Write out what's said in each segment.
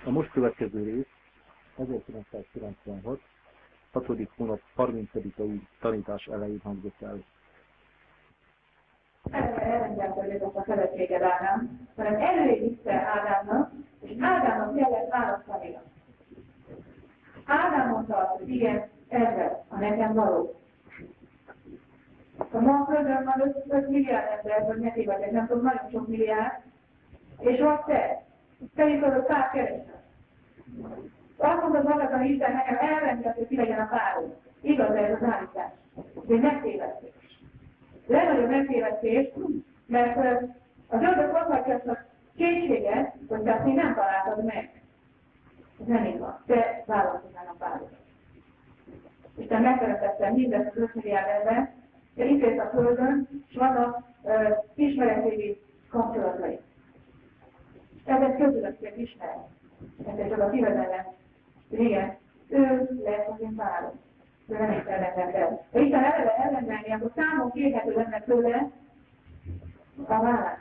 A most következő rész 1996. 6. hónap 30. tanítás elején hangzott el. Elrendelkedett a feleséged Ádám, hanem elővitte Ádámnak, és Ádámnak kellett választania. Ádám mondta azt, hogy igen, ezzel, a nekem való. A ma földön van 5 milliárd ember, vagy ne tévedek, nem tudom, nagyon sok milliárd, és vagy te is tudod pár keresni. Azt mondod magad, hogy Isten nekem elrendelt, hogy ki legyen a párom. Igaz ez az állítás. De megtévesztés. Legnagyobb megtévesztés, mert az ördög mondhatja azt a kétséget, hogy te azt még nem találtad meg. Ez nem így van. Te választozál a párodat. Isten megteremtette mindezt az 5 milliárd ember, de itt élt a Földön, és vannak ismeretévi kapcsolatai. Ezek közülöttek ismeret. Ez csak a szívedelen. Igen, ő lesz az én párom. De nem is ellenvendel. Ha Isten ellenvenni, akkor számon kérhető lenne tőle a vállás.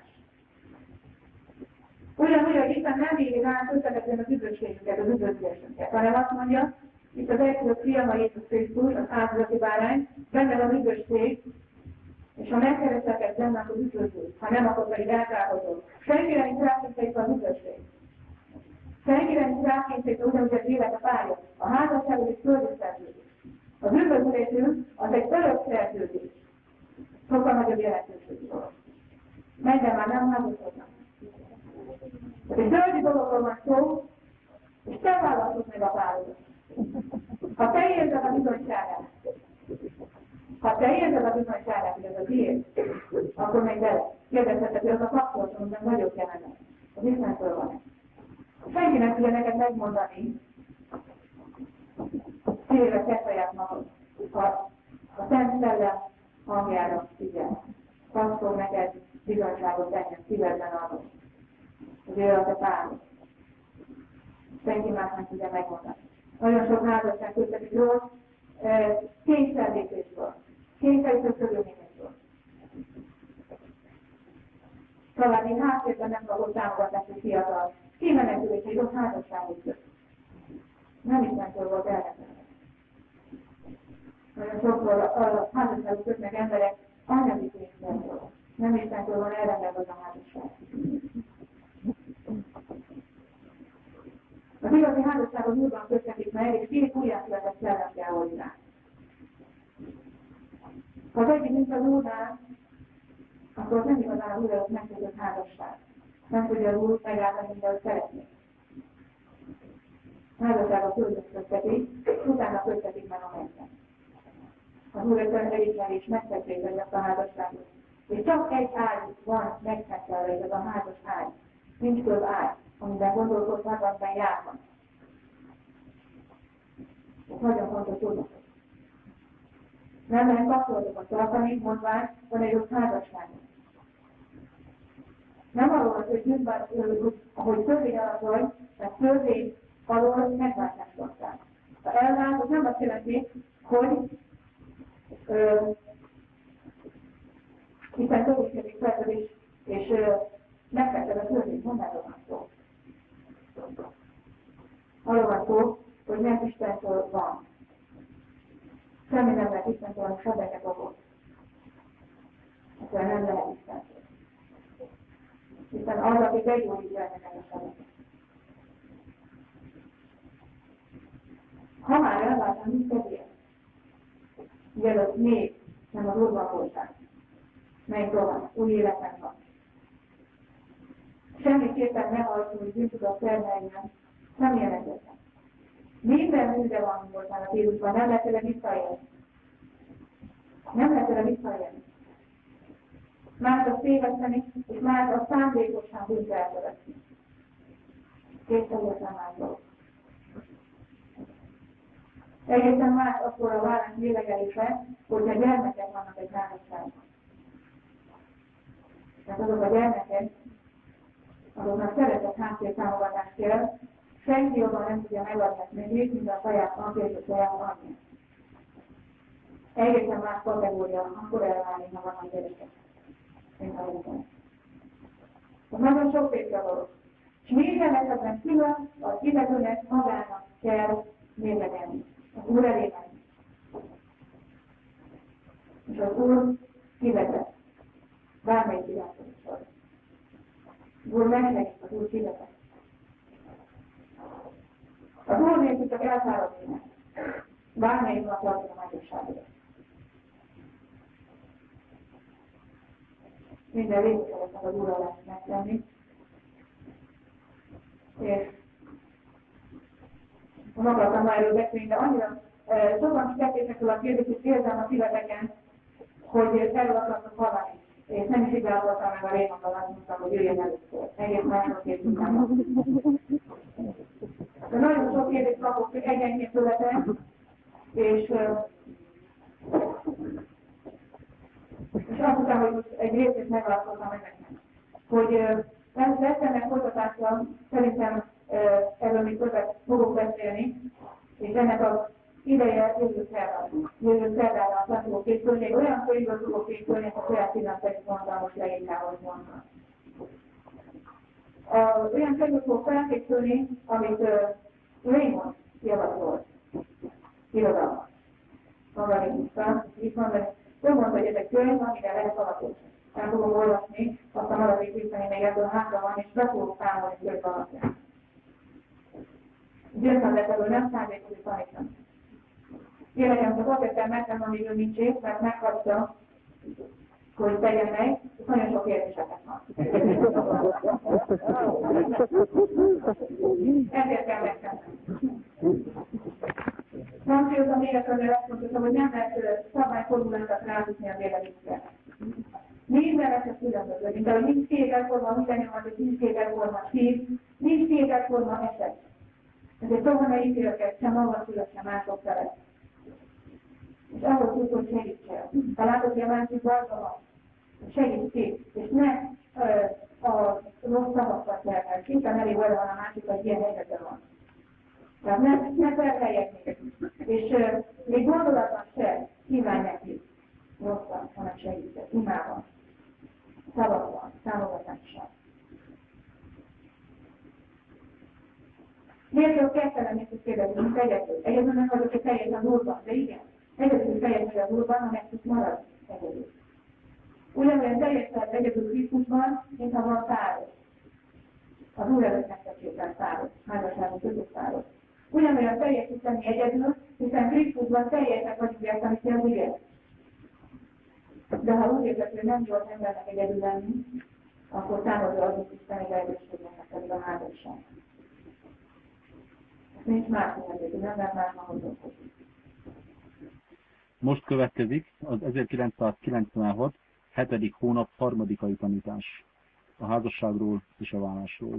Ugyanúgy, hogy Isten nem éri ránk összevetően az üdvösségünket, az üdvözlésünket, hanem azt mondja, itt az egyszerűbb fiam, a Jézus Krisztus, az áldozati bárány, benne van üdvösség, és ha megkerestek benne, akkor üdvözlő, ha nem, akkor pedig elkárhozol. Senkire nincs rákényszerít az üdvösség. Senkire nincs rákényszerít ugyanúgy az élet a párja. A házasságod egy földi szerződés. Az üdvözlésünk az egy örök szerződés. Sokkal nagyobb jelentőségű dolog. Menjen már, nem házasodnak. Egy földi dologról van szó, és te választod meg a párodat. Ha te érzed a bizonyságát, hogy ez a tiéd, akkor meg bele. Kérdezheted, hogy az a kapcsolatom, de nagyobb jelenet. Az Istentől van. Senki nem tudja neked megmondani, szívre te saját magad, ha a Szent Szellem hangjára figyel. Azt fog neked bizonyságot tenni a szívedben arról, hogy ő a te párod. Senki más nem tudja megmondani. Nagyon sok házasság kötetik rossz, kényszerlépésből, kényszerítő körülményekből. Talán én háttérben nem kapott támogatást, hogy fiatal. Kimenekülés egy rossz házasságot köt. Nem Istentől volt elrendelve. Nagyon sokszor a házasságot kötnek emberek anyagi pénzből. Nem Istentől van elrendelve az a házasság. Az igazi házasságot úrban köttetik meg, és 2 újjászületett szellem kell hozzá. Ha az egyik nincs az úrnál, akkor az nem igazán az úr előtt megkötött házasság. Nem tudja az úr megállni, mint ahogy szeretnék. A házasságot földön köttetik, utána köttetik meg a mennyben. Az úr elismerés megtették ezt a házasságot. És csak egy ágy van megtettelve, ez a házas ágy. Nincs több ágy, amiben gondolkodnak, amiben járnak. Ez nagyon fontos tudni. Nem lehet kapcsolatokat tartani, mondván, van egy rossz házasság. Nem arról van, hogy törvény alatt vagy, mert törvény alól megváltást tartál. Ha elvált, az nem azt jelenti, hogy hiszen törvénykezik szerződés, és megvetted a törvényt, nem erről van szó. Arról van szó, hogy nem Istentől van. Semmi nem lehet Istentől, hanem sebeket okot. Ezzel nem lehet Istentől. Hiszen az, aki begyógyítja ezeket a sebeket. Ha már elváltam, mit tegyél? Mielőtt még nem az Úrban voltál. Menj tovább, új életem van. Semmiképpen ne halljuk, hogy bűntudat termeljen, nem jelentetlen. Minden műve van voltál a vírusban, nem lehet vele visszaélni. Nem lehet vele visszaélni. Más azt téveszteni, és más azt szándékosan bűnt elkövetni. Két teljesen más dolog. Egészen más akkor a vállás lélegelése, hogyha gyermekek vannak egy házasságban. Tehát azok a gyermekek, azoknak szeretett háttértámogatást kell, senki jobban nem tudja megadni még, mint a saját apja és a saját anyja. Egészen más kategória, akkor elválni, ha van a gyerekek, mint a gyerekek. Nagyon sok pénzre való. És minden esetben külön az illetőnek magának kell mérlegelni, az Úr elé menni. És az Úr kivezet, bármelyik irányításról. Az Úr megsegít, az Úr kivezet. Az Úr nélkül csak elfáradni, bármelyik nap tartja a magyarságot. Minden részletesen az Úrral lehet megtenni. És nem akartam már erről beszélni, de annyira sokan tették a kérdést, érzem a szíveteken, hogy erről akartok hallani. És nem is igazoltam meg a rémondal, azt mondtam, hogy jöjjön először. Egész másodképp utána. De nagyon sok kérdést kapok egyenként tőletek, és azt mondtam, hogy most egy részét megválaszoltam önöknek. Hogy lesz ennek folytatása, szerintem erről még többet fogok beszélni, és ennek az ideje jövő szerdára le fogok készülni. Egy olyan könyvből fogok készülni, a saját pillanatban mondtam, most leírkához mondtam. Olyan könyvből fogok felkészülni, amit Raymond javasolt. Irodalmat. Magadékusztán, itt mondani. Ő mondta, hogy ez egy könyv, amire lehet alapozni. El fogom olvasni, aztán maradék visszani még ebből hátra van, és be fogok számolni könyv alapján. Győztem lett ebből, nem szándékozni tanítani. Kérlek, csak azért kell megtenni, amíg ő nincs épp, mert meghagyta, hogy tegyen meg, és nagyon sok kérdéseket van. Ezért kell megtenni. Hangsúlyozom még egyszer, azt mondtam, hogy nem lehet szabályformulákat ráhúzni a véleményükre. Minden eset különböző, mint ahogy nincs két egyforma mindennyomat, nincs két egyforma szív, nincs két egyforma eset. Ezért soha ne ítéleket sem maga szület, sem mások felett. És ahhoz tudsz, hogy segítsél. Ha látod, hogy a másik bajban van, segíts ki, és ne a rossz szavakat terhel. Szinten elég olyan van a másik, hogy ilyen helyzetben van. Tehát ne felheljek még. És még gondolatban se kívánj neki rosszat, hanem segített. Imában, szavakban, támogatással. Miért csak kezdtem mit kérdezni, mint egyedül? Egyedül nem vagyok, hogy teljesen Úrban, de igen. Egyedül teljesen az Úrban, ha meg tudsz maradni egyedül. Ugyanolyan teljesen egyedül Krisztusban, mint ha van száros. Az Úr előtt megteképpen száros, házasságos között száros. Ugyanolyan teljesíteni egyedül, hiszen Krisztusban teljesek vagyunk érteni, hogy igen. De ha úgy érzed, hogy nem jó az embernek egyedül lenni, akkor támadja az isteni lehetőségnek pedig a házasság. Nincs más lehetőség, nem lehet már magadonkozni. Most következik az 1996. 7. hónap harmadikai tanítás a házasságról és a vállásról.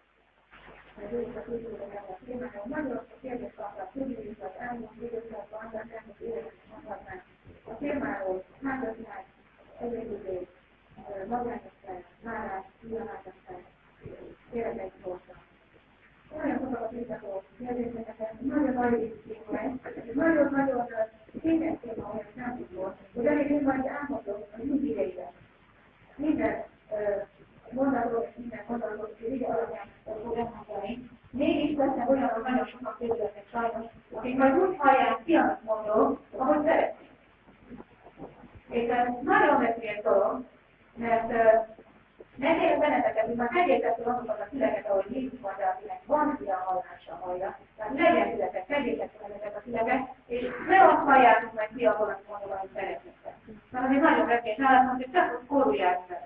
Nagyon sok kérdést kaptak, tudjuk, az elmúlt időszakban, de elmúlt években mondhatnánk. A firmáról, házasság, egyedülés, magányosság, vállás, ilyenházasság, kérdezik sorsa. Nagyon sokat visszatolok kérdéseket, nagyon nagy részében, nagyon-nagyon kényes téma, hogy nem tudod, hogy elég én majd elmondom a mind idejében. Minden mondatról és minden mondatról és ide alapján fog elmondani. Mégis lesznek olyanok, nagyon sokan kérdeznek sajnos, akik majd úgy hallják ki, amit mondok, ahogy szeretnék. És ez nagyon veszélyes dolog, mert megérek benneteket, hogy már megértettük azokat a füleket, ahogy Jézus mondja, akinek van fia hallása hallja. Tehát legyen fületek, megértettük ezeket a füleket, és ne azt halljátok meg ki, ahol azt mondom, amit szeretnétek. Mert azért nagyon veszélyes állat, hogy csak ott korulják fel.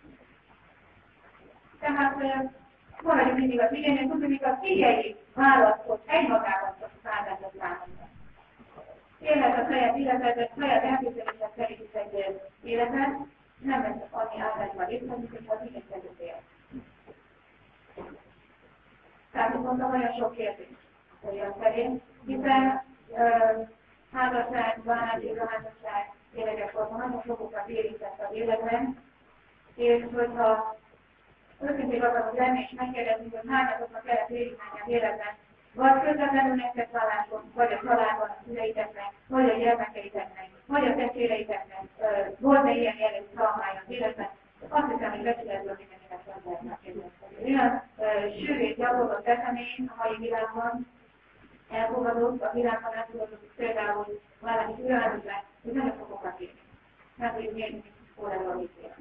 Tehát maradjunk mindig az igényen, tudjuk, a figyelj választott egymagában csak szállátot számomra. Élhet a saját életedet, saját elképzelésed szerint is egy életet, nem lesz annyi állásban részletek, hogyha az igény szerint él. Tehát, mint mondtam, nagyon sok kérdés olyan szerint, hiszen házasság, válás, házasság, életekkorban nagyon sokokat érintett az életben, és hogyha őszintén akarok lenni, és megkérdezni, hogy hányatoknak kellett érinteni az életben, vagy közvetlenül nektek válláson, vagy a családban, a szüleiteknek, vagy a gyermekeiteknek, vagy a testvéreiteknek volt-e ilyen jellegű traumája az életben, azt hiszem, hogy becsületből mindenkinek nem lehet megkérdezni. Olyan sűrű személy a mai világban elfogadott, a világban elfogadott például valami türelmetlen, hogy nem fogok írni. Nem tudjuk mérni, hol ez a vízél.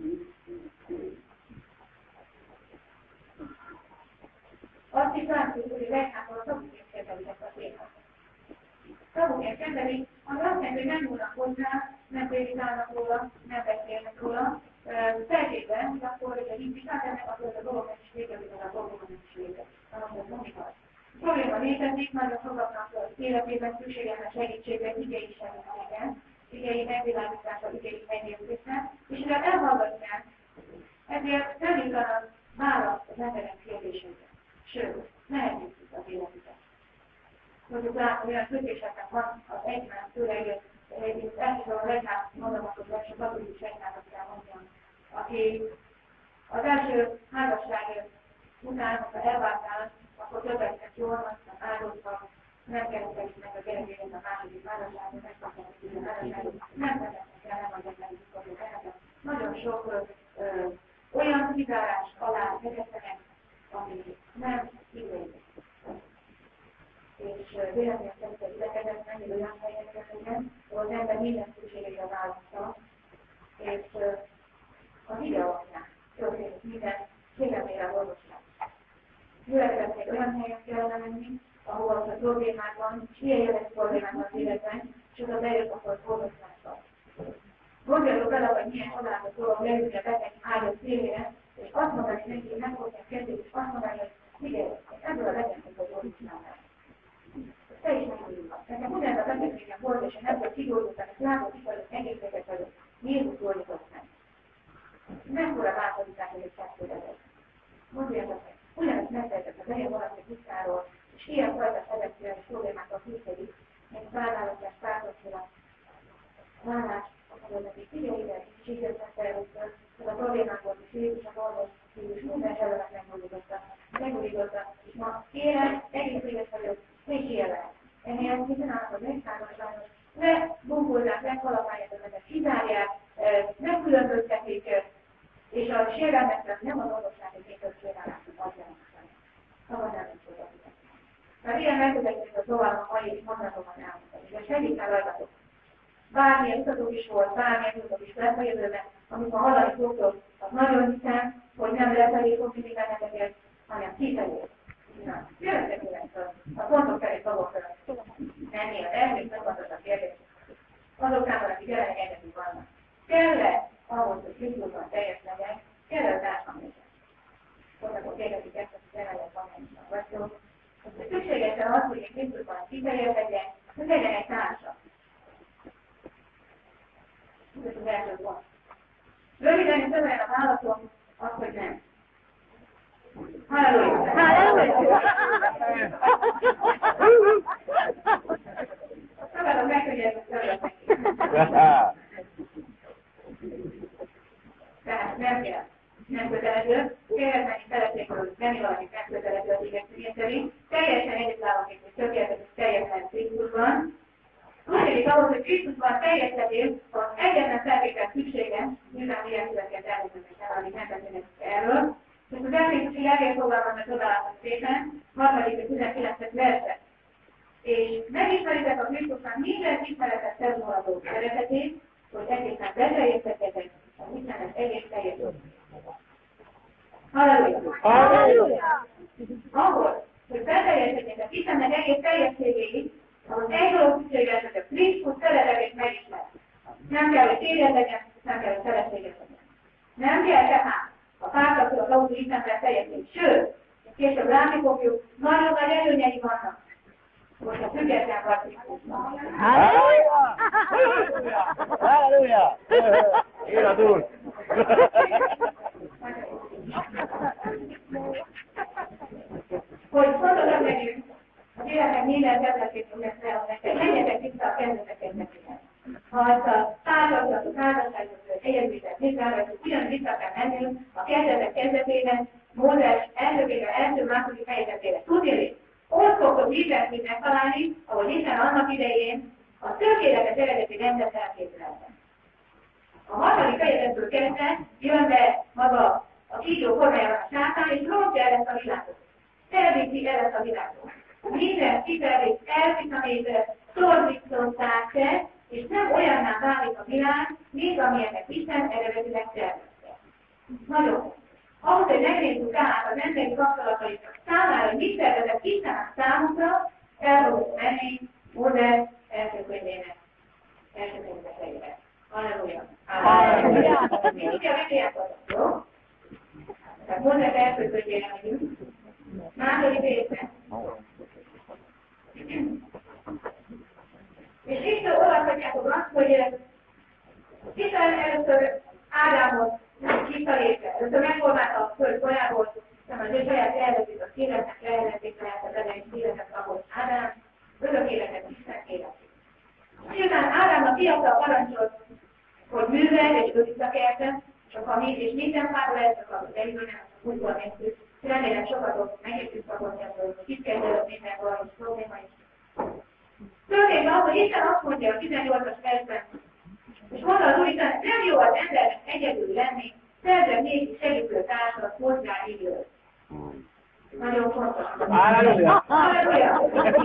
Azt is látjuk, hogy az egyházban tabuként kezelik ezt a témát. Tabuként kezelik, ami azt jelenti, hogy nem nyúlnak hozzá, nem prédikálnak róla, nem beszélnek róla. Feltétlen, hogy akkor, hogyha indikál ennek, akkor ez a dolog nem is létezik, a dolgok nem is létezik. Most ez nem igaz. Probléma létezik, nagyon sokaknak életében szükséges a segítségre, igei segítségen, igei megvilágítása, igei megértése, és mivel elhallgatják, ezért nem igaz választ az emberek kérdésére. Sőt, nehezítik az életüket. Mondjuk látom, olyan kötéseknek van az egyház, főleg elsősorban az egyház mondomatot, vagy a katolikus egyházat kell mondjam, aki az első házasság után, ha elváltál, akkor többet jól, aztán áldozva, nem kerültek meg a gyerekének a második házasságot, megkaptak a házasságot, nem vezetnek el, nem adják el a nagyon sok olyan kizárás alá vezetnek, ami nem igénylik. És véleményem szerint az idekezet mennyire olyan helyeket, ahol az ember minden szükségére választa, és a híre alapján történik minden kéremére a orvosság. Gyülekezetnek olyan helyen kellene menni, ahol a problémákban, és ilyen jellegű problémákban az életben, és oda bejött akkor orvoslásra. Gondoljuk bele, hogy milyen csodálatos dolog leülni a beteg ágyat szélére, és azt mondani neki, hogy meghozzák kezdjük, és azt mondani, hogy figyelj, ebből a betegnek az orvosnál. Te is megmondjuk. Nekem ugyanaz a betegségem volt, és én ebből kigyógyultam, és látott is vagyok, egészséges vagyok. Jézus gyógyított meg. Mekkora bátorítás, hogy egy szexuális. Mondjátok meg. Ugyanezt megtehetett az elég valaki tisztáról, és ilyen fajta szedetszően problémákat küzdik, mint vállalkozás, pártosra, vállás, akkor neki figyelj, és így jöttek először, hogy a problémákat is Jézus, a orvos, Jézus minden előtt megújította, és ma kérem, egészséges vagyok, és ilyen lehet. Ehelyett mindenállnak az egyházasságos, ne bunkolják, ne kalapálják ezeket, kizárják, ne különböztetik, és a sérelmeknek nem az orvossági képes sérelmeknek adjanak sem. Szabad nem is tudják. Mert ilyen megközelítést a tovább a mai mondatokban elmondani, és segítsen rajtatok. Bármilyen utatok is volt, bármilyen utatok is lesz a jövőben, amikor hallani fogtok, az nagyon hiszem, hogy nem lefelé fog mindig benneteket, hanem kifelé. Jöttek ilyenkor, a pontok felé szavak felé. Nem ilyen, elmét megmondott a kérdést. Azok számára, akik jelenleg egyetünk vannak. Kell-e ahhoz, hogy Krisztusban teljes legyen, kell-e az áthamlések? Akkor kérdezik ezt, hogy jelenleg hamlésnak vagyok. Szükségesen az, hogy egy Krisztusban kiteljes legyen, hogy legyen egy társa. Ez az első pont. Röviden és többen a válaszom, az, hogy nem. Halleluja! Halleluja! Szabadok meg, hogy ezt törlök neki. Tehát nem kell. Nem kötelező. Kérdezni szeretnék, hogy menni valamit nem kötelező az igazság szerint. Teljesen egyetlen, hogy tökéletes teljesen Krisztusban. Tudnék ahhoz, hogy Krisztusban teljesedés, az egyetlen feltétel szükséges, miután ilyen született előzőnek el, amit nem beszélnek erről. És az emlékszik elérfogalmaznak csodálatos szépen, 3. és 19. verset. És megismeritek a Krisztusnak minden ismeretet felmulató szeretetét, hogy egészen beteljesedjetek, a Istennek egész teljes Halleluja! Halleluja! Ahhoz, hogy beteljesedjetek Istennek egész teljességéig, ahhoz egy dolog szükséges, hogy a Krisztus szeretetét megismer. Nem kell, hogy téged legyen, nem kell, hogy szeretséges legyen. Nem kell tehát a pártatól az autó Istenben teljesíteni. Sőt, később látni fogjuk, nagyon nagy előnyei vannak. Most a független vagy Krisztusban. Halleluja! Halleluja! Élet úr! Hogy fontosabb legyünk, az életek minden területét lesz el, nektek menjetek vissza a kezdeteket nekik. Ha ezt a házasságot egyedültet visszaállítjuk, ugyan vissza kell mennünk a kezdetek kezdetében, Mózes első második fejezetére. Tudnék, ott fogtok Jézusként megtalálni, ahogy Isten annak idején a tökéletes eredeti rendet elképzelte. A 3. fejezetből kezdve jön be maga a kígyó formájában a sátán, és rontja el ezt a világot. elviszi el ezt a világot. Minden kifelé elvisz a nézet, torzították se, és nem olyanná válik a világ, mint amilyennek Isten eredetileg tervezte. Nagyon. Ahhoz, hogy megnézzük át az emberi kapcsolataiknak számára, hogy mit tervezett Isten a számunkra, el fogunk menni Mózes első könyvének helyére. Halleluja! Halleluja! Mi ugye megjelentottak, jó? Tehát Mózes első könyvére megyünk. Második részre. És itt olvashatjátok azt, hogy Isten először Ádámot hívta létre. Először megformálta a föld folyából, aztán az ő saját eredetét, a szívetnek lehetett az elején szívetet kapott Ádám, örök életet, Isten életét. Miután Ádámnak kiadta a parancsot, hogy művel és őriz a kertet, és minden fáról elszakad az elindulás, úgyból néztük. Remélem sokatok megértünk kapott ebből, hogy itt kezdődött minden valami probléma is. Történt az, hogy Isten azt mondja a 18-as versben, és mondta az Úristen, nem jó az embernek egyedül lenni, szerzett négy segítő társat hozzá időt. Nagyon fontos. Halleluja! Halleluja!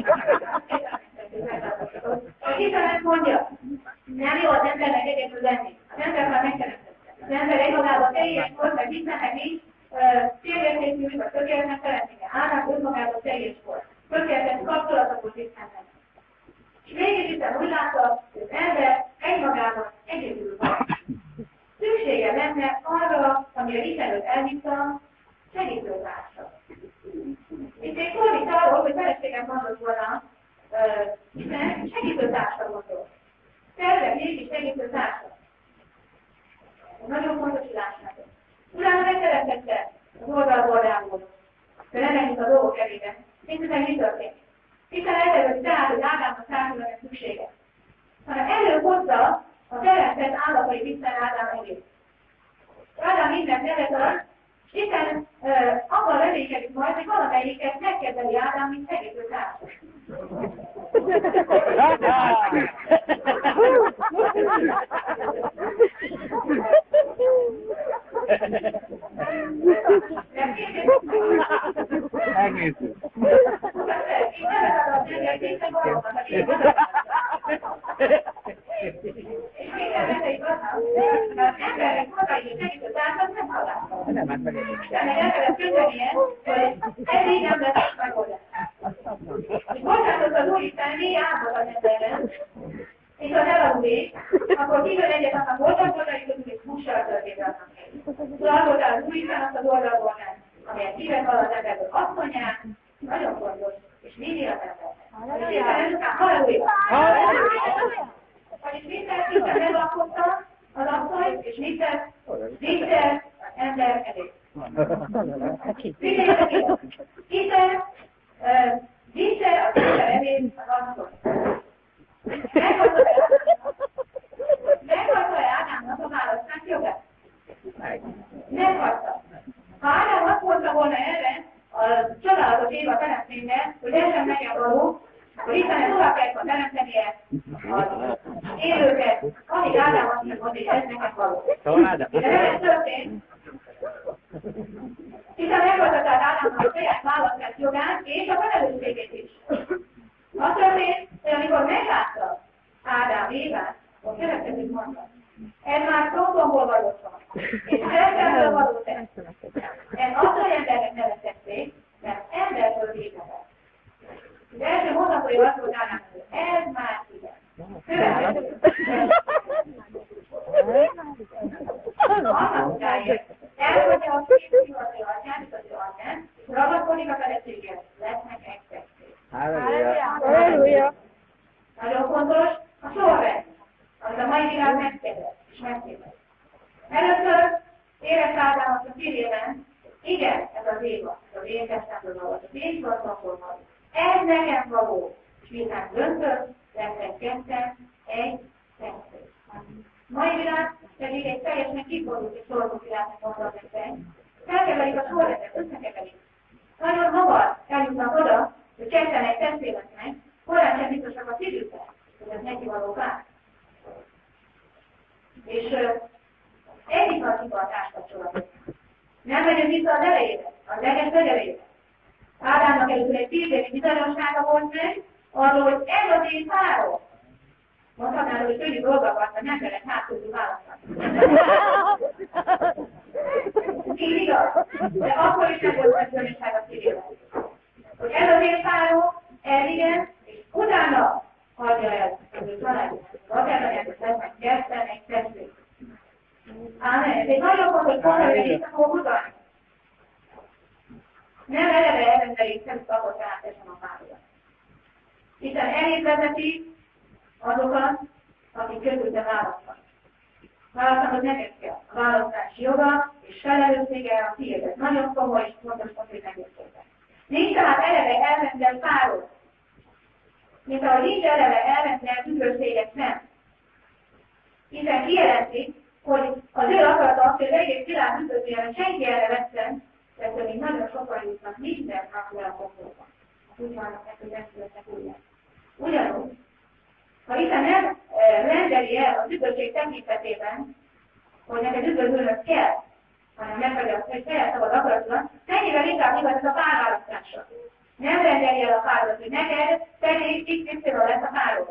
Isten ezt mondja, nem jó az embernek egyedül lenni. Az ember már megteremtette. Az ember egymagában teljes volt, meg Istennek nincs térértékű, vagy tökéletlen teremtménye. Ádám önmagában teljes volt. Tökéletes kapcsolatot volt Istennek. És mégis Isten úgy látta, hogy az ember egymagában egyedül van. Szüksége lenne arra, amire Isten őt elvitta, segítőtársat. Itt egy szólít arról, hogy feleséget mondott volna, Isten segítőtársat mondott. Terve mégis segítőtársat. Ez nagyon fontos, hogy lássátok. Utána megteremtette az oldalból rámul, de nem menjünk a dolgok elébe. Mindezek mi történik? Isten eltervezett tehát, hogy Ádámnak társadalomnak szüksége. Hanem előhozza a teremtett állatai Isten Ádám elé. Ádám mindent nevet ad, és Isten abban reménykedik majd, hogy valamelyiket megkezeli Ádám, mint segítő társat. Megnézzük. És minden rendeik vannak, mert az emberek magai segítő társat nem találnak. Nem, hát meg. Istennek el kellett küldenie, hogy ez így nem lesz megoldás. És bocsátott az Úristen, mi álmod az emberben, és az elaludék, akkor kívül egyet annak oldalból, és hússal történt annak egy. Szalgoltál az Úristen azt az oldalból nem, amelyet szívek alatt emberből azt mondják, nagyon fontos, és mindig az emberben. És Isten ezután halleluja! Vagyis Isten megalkotta az asszonyt, és Isten ember elé. Isten Isten az ember elé az asszonyt. Meghagyta-e Ádámnak a választás jogát? Meghagyta. Ha Ádám azt mondta volna erre a csodálatos Éva teremtményre, hogy ez sem nekem való, akkor Istennek tovább kellett teremtenie az élőket, amíg Ádám azt mondta, hogy ez nekem való. De nem ez történt. Isten meghagyta tehát Ádámnak a saját választás jogát és a felelősségét is. Az történt, hogy amikor meglátta Ádám Évát, akkor következőt mondta. Ez már szótomból való van, és szerkemből való tesz. Ez azt, hogy embernek nevezették, mert emberből végezett. Az első mondatója azt volt Ádámnak, hogy ez már igen. Következő. Annak utáig elhagyja a fiatal atyát, és az ő atyát, és ragaszkodik a feleséghez, lesznek egy-kettő. Halleluja! Nagyon fontos a sorrend, amit a mai világ megkérdez és megkérdez. Először érett Ádám azt a szívében, igen, ez az Éva, ez az én testemből való, az én sortomból való. Ez nekem való. És miután döntött, lesznek ketten, egy-kettő. Mai világ pedig egy teljesen kifordult és szorgó világnak mondom nektek. Felkeverik a sorrendet, összekeverik. Nagyon hamar eljutnak oda, hogy ketten egy testé lesznek, korán sem biztosak a szívükben, hogy ez neki való vár. És egyik a hiba a társkapcsolatot. Nem megyünk vissza az elejére, az leges legelejére. Ádámnak először egy 10 évi bizonyossága volt meg, arról, hogy ez az én párom. Mondhatnál, hogy könnyű dolgokat, hogy nem kellett hátul választani. Így igaz? De akkor is nem volt a bizonyosság a szívében. Hogy ez az én párom, ez igen, és utána hagyja el, hogy ő családja. Magában lesznek gyerten egy testvég. Ámen. Ez egy nagyon fontos pont, amire vissza fogok utalni. Nem eleve elrendelik szemük akkor teljesen a párodat. Hiszen elég vezeti azokat, akik közötte választanak. Választanod neked kell. A választási joga és felelőssége a tiéd. Ez nagyon komoly és fontos, hogy megértőtek. Nincs tehát eleve elrendelt párod. Mint ahogy nincs eleve elrendelt üdvösséget sem. Hiszen kijelentik, hogy az ő akarata az, hogy az egész világ üdvözlően senki erre veszem, de még nagyon sokan jutnak minden napra a pokolban. Úgy vannak meg, hogy nem születnek újra. Ugyanúgy, ha Isten nem rendeli el az üdvösség tekintetében, hogy neked üdvözlőnöd kell, hanem meghagyja azt, hogy saját szabad akaratulat, mennyivel inkább igaz ez a párválasztásra. Nem rendeli el a párodat, hogy neked pedig XY lesz a párod.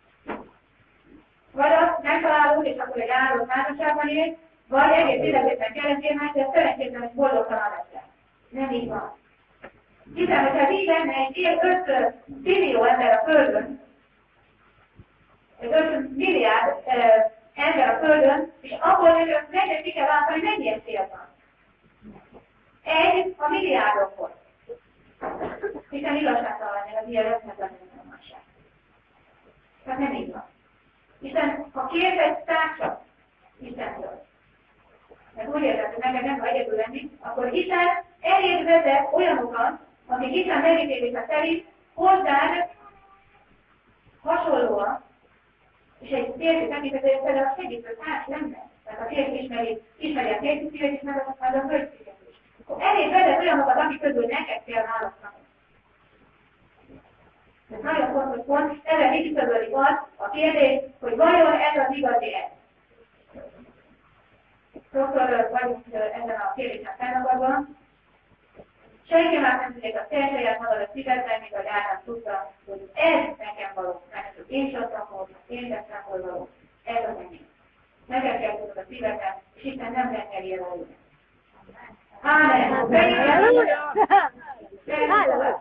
Vagy azt megtalálod, és akkor egy áldott házasságban él, vagy egész életében kereszténynek, de szerencsétlen és boldogtalan leszel. Nem így van. Hiszen, hogyha így lenne egy 5 millió ember a Földön, egy 5 milliárd ember a Földön, és abból neked ki kell váltani, hogy mennyi cél van. Egy a milliárdokból. Hiszen igazságtalan lennél az ilyen összetlenül másság. Tehát nem így van. Hiszen ha kérsz egy társat Istentől, mert úgy érzed, hogy neked nem ha egyedül lenni, akkor Isten eléd vezet olyanokat, akik Isten megítélése szerint hozzád hasonlóan, és egy férfi tekintetében például a segítő társ lenne. Tehát a férfi ismeri a férfi szívet, és meg a hölgy szívet is. Akkor eléd vezet olyanokat, akik közül neked kell választani. Ez nagyon fontos pont, ezzel visszatörődik az a kérdés, hogy vajon ez az igazi ez. Sokszor vagyunk ezen a kérdésen fennakadva. Senki már nem tudják a saját magadat szívedben, mint ahogy Ádám tudta, hogy ez nekem való, mert ez én csattam volt, én tettem való, ez az enyém. Neked kell tudod a szívedben, és Isten nem rendeli el a lényeg. Ámen! Halleluja!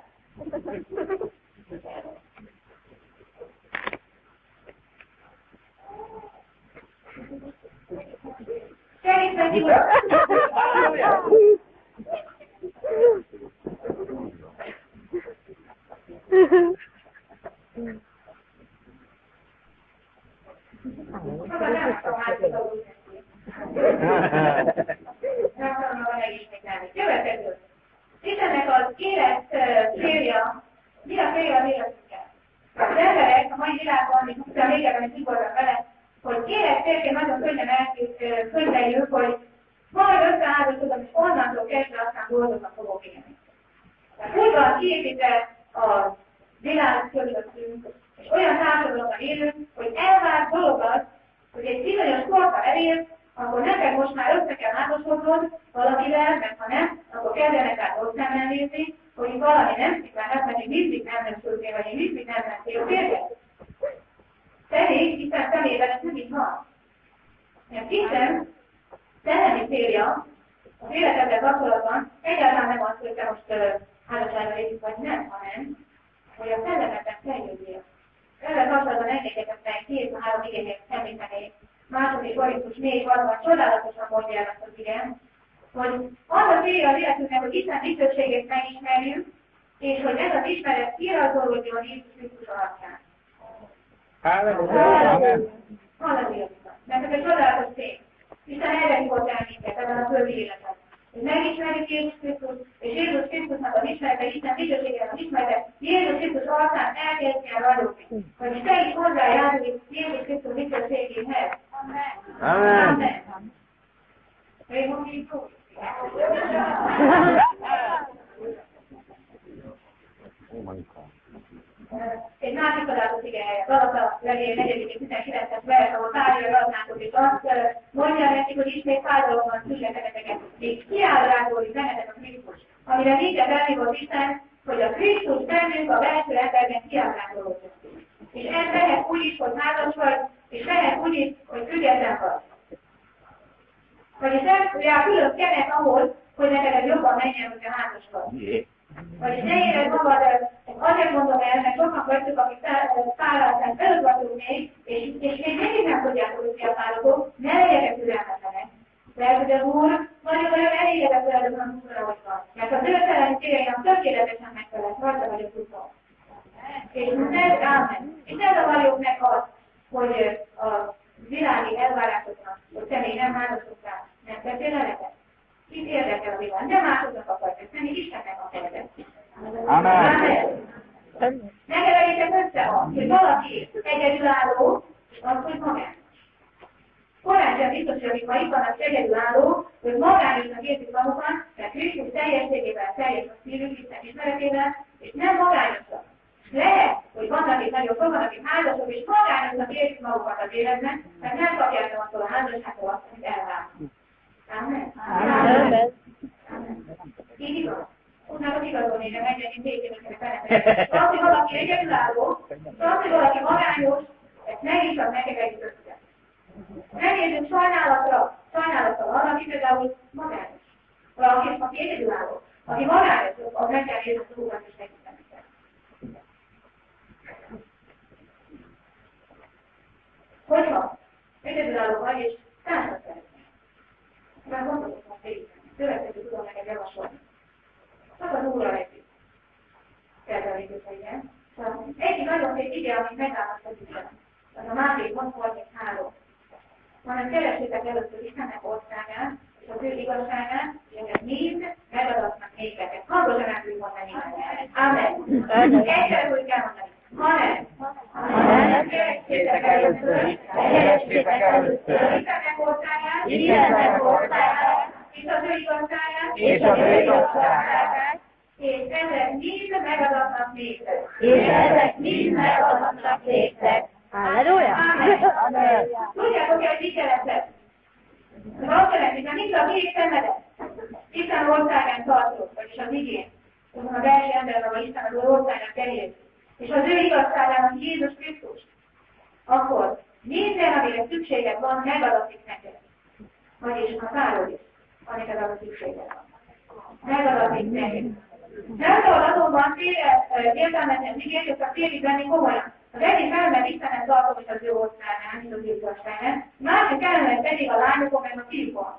Segítsen ki! Következő. Istennek az élet célja, mi a célja az életünkkel? Az emberek a mai világban, mint utána régebben is igazán vele, hogy élet célként nagyon könnyen elképzeljük, hogy majd összeállítottam, és onnantól kezdve aztán boldognak fogok élni. Tehát úgy van kiépítve a világ körülöttünk, és olyan társadalomban élünk, hogy elvárt dolog az, hogy egy bizonyos korra elér, akkor neked most már össze kell házasodnod valakivel, mert ha nem, akkor kezdenek át rossz szemmel nézni, hogy valami nem sziklának, mert én mindig nem szültél, vagy én mindig nem lettél férjet. Pedig Isten szemében ez nem így van. Mert Isten szellemi célja az életedkel kapcsolatban egyáltalán nem az, hogy te most házasságra lépsz, vagy nem, hanem, hogy a szellemedben fejlődjél. Ezzel kapcsolatban engedjetek meg 2-3 igényeket említeni. Második Korintus 4:6-ban csodálatosan mondja el azt az igen, hogy az a célja az életünknek, hogy Isten dicsőségét megismerjük, és hogy ez az ismeret kirajzolódjon Jézus Krisztus alapján. Halleluja! Mert ez egy csodálatos cél. Isten erre hívott el minket ebben a földi életet. Hogy megismerjük Jézus Krisztus, és Jézus Krisztusnak az ismerete, Isten dicsőségének az ismerete, Jézus Krisztus arcán elkezdj el ragyogni. Hogy te is hozzájárulj Jézus Krisztus dicsőségéhez. Amen. Amen. Még most így szó. Egy másik csodálatos ige, Galata levél 4.19-es vers, ahol Pálira gazdákot, és azt mondja nekik, hogy ismét fájdalomban szüljetek, és kiáll rából, hogy mennetek a Krisztus. amire minket elhívott Isten, hogy a Krisztus bennünk a belső emberben kiállítolódjon. És ez lehet úgy is, hogy házas vagy, és lehet úgy is, hogy független vagy. Vagyis nem tudják külön kenet ahhoz, hogy neked ez jobban menjen, hogyha házas vagy. Vagyis ne érezd magad, azért mondom el, mert sokan vagytok, akik szállásán előtt vagyunk még, és még mindig nem tudjátok, hogy fiatalok, ne legyetek türelmetlenek. Mert hogy az Úr nagyon-nagyon elégedett veled azon az útra, hogy van. Mert az ő szerencsére tökéletesen megfelelt, rajta vagyok tudva. És ne zavarjuk meg azt, hogy a világi elvárásoknak, hogy te még nem házasodtál, nem tettél eleget. Itt érdekel a világ. Nem másoknak akartak tenni, Istennek akartak. Amen. Ne keverjétek össze azt, hogy valaki egyedülálló, az, hogy magán. Korán sem biztos, hogy ma itt vannak egyedülálló, hogy magányosnak érzik magukat, mert Krisztus teljességével teljes a szívük Isten ismeretével, és nem magányosak. Lehet, hogy vannak itt nagyon sokan, akik házasok, és magányosnak érzik magukat az életben, mert nem kapják attól a házasságtól azt, amit elvárnak. Amen. Amen. Így igaz. Tudnátok igazolni, de megnyerni végének felemelni. Az, hogy valaki egyedülálló, az, hogy valaki magányos, ezt megint csak megkeverjük össze. Megnézzünk sajnálatra arra, aki például magányos. Valaki, aki egyedülálló. Aki magányos, az meg kell nézni az Úrnak és segíteni. Hogyha egyedülálló vagy, és társat szeretnél, már gondolok a segíteni. Következő tudom neked javasolni. Csak az Úrral együtt. Kedveljük, hogy igen. Egyik nagyon szép ige, amit megállt az Isten. Az a Máté 6:33. Hanem keressétek először Istennek országát, és az ő igazságát, és ezek mind megadatnak néktek. Hangosan el tudjuk mondani. Amen. Egyszerűen úgy kell mondani. Hanem keressétek először Istennek országát, és az ő igazságát, és ezek mind megadatnak néktek. Halleluja! Amen. Tudjátok, hogy mit jelentett? Ez azt jelenti, hogy mind a két szemedet Isten országán tartott, vagyis az igén, azon a belső emberben, vagy Isten az országán került, és az ő igazságának Jézus Krisztus, akkor minden, amire szükséged van, megadatik neked. Vagyis a párod is, amiket arra szükséged van. Megadatik neked. Nem szabad azonban értelmezni igét, hogy csak félig venni komolyan. Az egyik elmen Istenet tartom, és az ő országán, mint az ő igazságán, másik elmen pedig a lányokon, meg a fiúkon.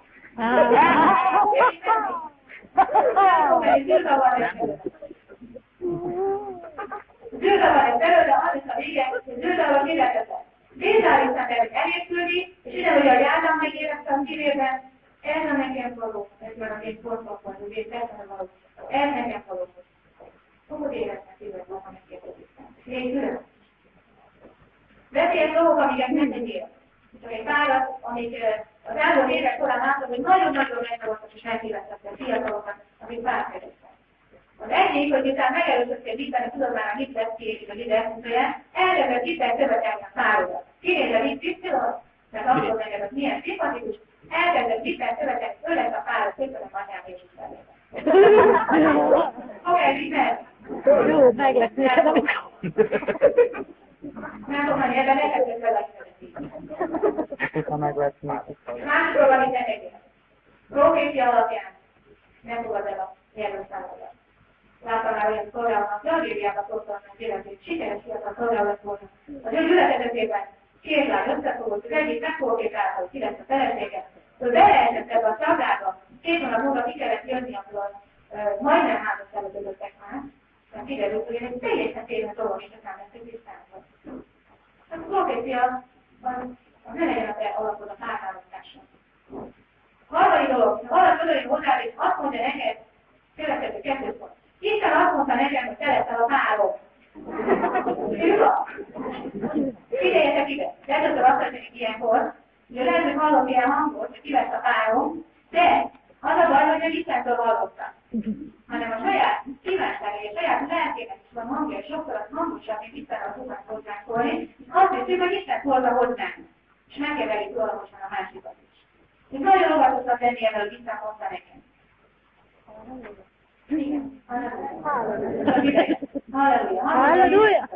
Zűrzavar egy belőle, de az is a vége, hogy zűrzavar kivetezett. Bézár Isten elérküldi, és ide, hogy a Ádám megérezte a szívében, ez nem nekem való, ez már a két korszakban, hogy ez nem való. Ez nekem való. Fogod érezni a szívben, ha megkérdez Isten. Végül. Veszélyes dolgok, amiket nem tegyél. Csak egy párat, amik az elmúlt évek során láttam, hogy nagyon-nagyon megszavaztak és megkérdeztek a fiatalokat, amik párkerestek. Az egyik, hogy miután megerősödtél Isten, a tudomára mit vesz ki, és a ide elkezdett Isten követelni a párodat. Kinézve mit tisztilod, mert akkor neked az milyen szimpatikus, elkezdett Isten követelni, ölet a párod, köszönöm anyám és Istenében. Fogj el, Isten! Jó, meg lesz neked, amikor... Nem tudom, hogy ebben elkezdett felejteni. Ha meg lesz neked. Másról van itt egyébként. Profécia alapján nem fogad el a jelöltszámodat. Láttam már olyan szolgálónak, hogy Algériában szóltam, hogy életét sikeres fiatal szolgálat volt. Az ő gyülekezetében két lány összefogott, az egyik megfogétálta, hogy ki lesz a felesége. Ő beleesett ebbe a csatába, 2 hónap múlva ki kellett jönni, akkor majdnem házas előzöttek már. Mert kiderült, hogy egy teljesen téren dolog, és aztán lesz egy tisztánkat. A profécia az ne legyen a te alapod a párválasztáson. Harmadik dolog, ha valaki odajön hozzád, és azt mondja neked, következő 2 pont. Isten azt mondta nekem, hogy te leszel a párom. Figyeljetek ide, legtöbbször azt történik ilyenkor, hogy lehet, hogy hallok ilyen hangot, hogy ki lesz a párom, de az a baj, hogy nem Istentől hallottam, hanem a saját kívánsága és a saját lelkének is van hangja, és sokszor az hangosabb, mint Isten az Úrnak hozzánk szólni, azt hiszük, hogy Isten szólva hozzánk, és megkeverjük valahosan a másikat is. És nagyon óvatosnak lenni ebben, hogy Isten mondta nekem. Igen. Halleluja. Halleluja!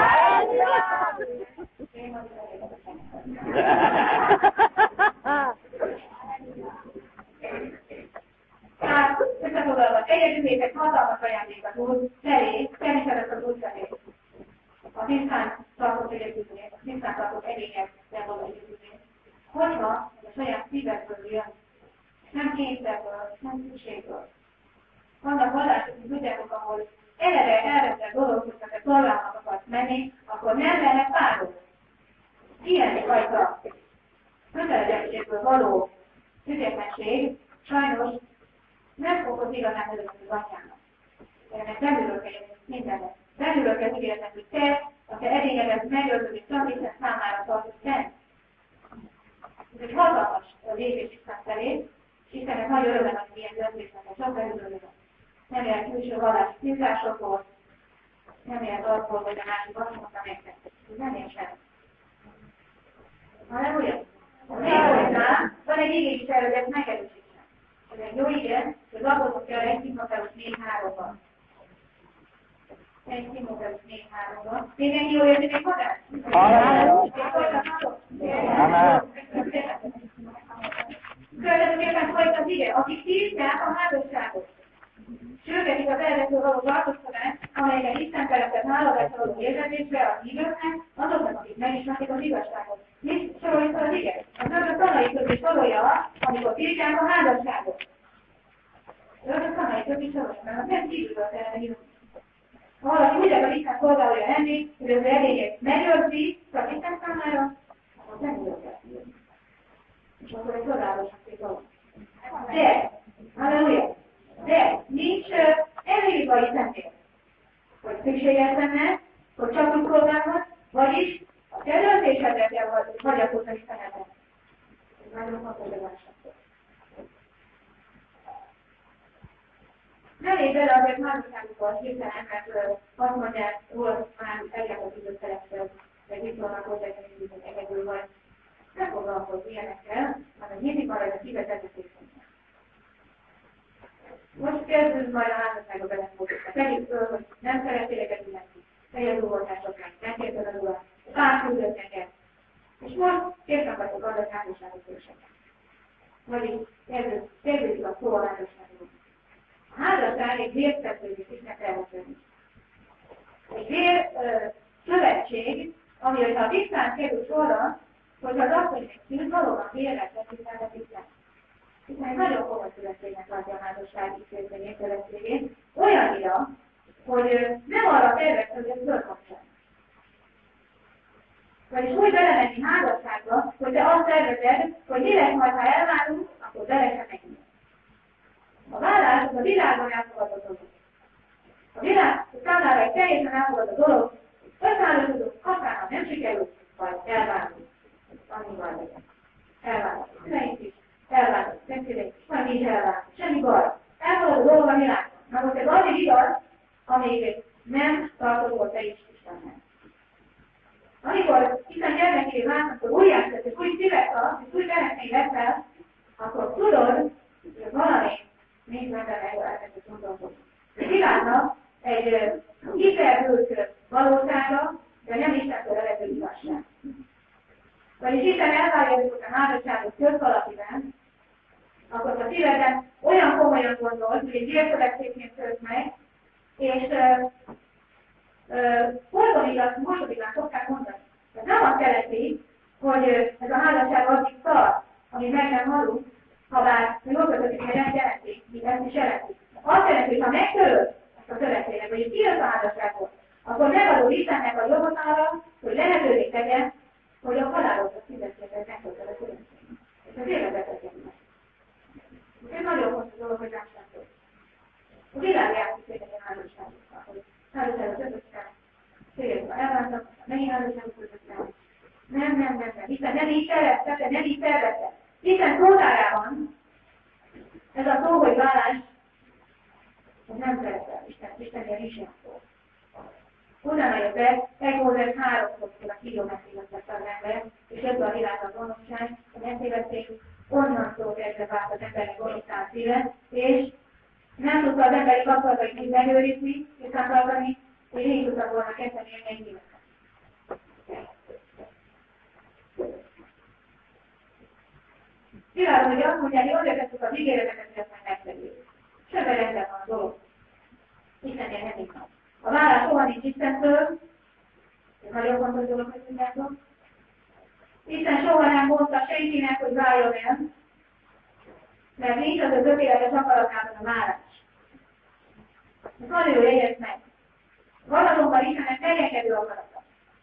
Tehát, összefoglalva, egyedülétek hatalmas ajándékat úr felé, természetes az úr felé. A tisztán tartott egyedülét, a tisztán tartott edényekkel való egyedülét. Hogyha a saját szívedből jön, nem kényszerből, nem szükségből. Vannak vallásokat, tudjátok, ahol eleve elrendelt dolog, hogyha te szolgálnak akarsz menni, akkor nem lehet párolni. Ilyen fajta kötelezettségből való függetlenség sajnos nem okoz igazán örömet az atyának. Ennek belülről kell érni mindennek. Belülről kell úgy érzni, hogy te, a te edényedet megőrzöd, csak Isten számára tartod szent. Ez egy hatalmas lépés Isten felé, és Istennek nagy öröme, hogy ilyen döntésnek, csak belülről örömet. Nem ér külső vallási tizsásokból, nem ér arról, hogy a másik azt mondta nektek. Ez nem ér sem. Halleluja! Van egy igény is erről, hogy ezt megerősítsem. Ez egy jó igen, hogy lapozok ki a 1 Timóteus 4:3-ban. 1 Timóteus 4:3-ban. Mindenki jól érzi még magát? Következőképpen folyt az ige, akik tiltják a házasságot. Sürgetik az erretől való tartózkodást, amelyeket Isten teremtett háladással való érzedésre a hívőknek, azoknak, akik megismerték az igazságot. Mit soroljuk fel az ige? Az önök tanai közé sorolja, amikor tiltják a házasságot. Önök tanai közé sorolja, mert az nem kívülről kellene írni. Ha valaki úgy akar Isten szolgálója lenni, hogy az edényét megőrzi, csak Isten számára, akkor nem úgy kell írni. És akkor egy szolgálóság dolog. De, halleluja! De nincs elég szentély, hogy szükséges lenne, hogy csak úgy szolgálhat, vagyis a te döntésedre kell hagyatkozni Istenedben. Ez nagyon fontos igazság. Ne légy bele azért házasságukban hirtelen, mert azt mondják, róla már eljáratított szereptel, vagy itt vannak hozzá, hogy egyedül vagy. Nem foglalkozz ilyenekkel, hanem mindig marad a kivezetésében. Most kezdünk majd a házasságba belefordulni. Tegyük föl, hogy nem szeretéleket mindenki. Egyedül voltál sokáig, nem kérted az urat, pár küldött neked. És most kértem vagyok arra, hogy házasságot kössenek. Vagyis kezdődik a szó a házasságról. A házasság egy vérszerződés Isten természetesen. Egy vér szövetség, ami, hogyha a tisztán kerül sorra, hogyha az asszony szűnt, valóban vérrel tisztán Isten. Hiszen egy nagyon komoly szövetségnek látja a házasság szövetségét, olyannyira, hogy nem arra tervez, hogy ez fölkapcsol. Vagyis úgy belemenni házasságba, hogy te azt tervezed, hogy mi lesz majd, ha elválunk, akkor bele sem menjünk. A vállás az a világon elfogadott dolog. A világ számára egy teljesen elfogadott dolog, összeházasodunk, aztán ha nem sikerül, vagy elválunk. Annyival legyen. Elválunk. Szüleink is. Elválunk, szentszéleink is, majd mi is elválunk. Semmi baj. Elfogadott dolog a világon. Na most ez addig igaz, amíg nem tartozol te is Istennek. Amikor Isten gyermekévé váltnak, hogy újjászett, és új szívet kapsz, és új teremtmény leszel, akkor tudod, hogy valami még benne elkezdett gondolkodni. A világnak egy kiterült valósága, de nem Istentől eredő igazság. Vagyis Isten elvárja ezeket a házasságot közvalakiben, akkor a szíveden olyan komolyan gondolt, hogy egy vérszövetségként költ meg, és fordulítan szokták mondani. Ez nem azt jelenti, hogy ez a házasság addig tart, amíg meg nem halunk, ha bár jól kötözik, hogy nem jelenti, így ezt is jelenti. Azt jelenti, hogy ha megtöröd ezt a szövetséget, vagy kijössz a házasságot, akkor megadod Istennek a jogot arra, hogy lehetővé tegye, hogy a halálozat szüvetséget megkötöd a szövetséget. És az életet meg. Ez nagyon fontos dolog, hogy lássák. A világ játszik egy házasságokkal, hogy házasságot ötöttem, szépen elváltak, megint házasságot ötöttem. Nem. Hiszen nem így tervezte, nem így tervezte. Hiszen szótárában ez a szó, hogy vállás, az nem szerepel Istennél is ilyen szó. Utána jött be, Egózes 3-szor a kilométereket az ember, és ebből a világ a gonoszság, a megtévesztés, onnantól kezdve vált az embernek gonoszán szíve, és Nem tudta az emberi kapcsolatait mind megőrizni, viszont tartani, hogy így tudtak volna kezdeni egy életet. Kiváló, hogy azt mondják, hogy azért tettük az ígéreteket, hogy azt meg megtegyük. Sebben rendben van a dolog. Istennél nem így van. A válasz soha nincs Istentől, ez nagyon fontos dolog, hogy tudjátok. Isten soha nem mondta senkinek, hogy váljon el, mert nincs az a tökéletes akaratában a válasz. Ez nagyon jól jegyez meg. Van azonban Istennek teljekedő akarata.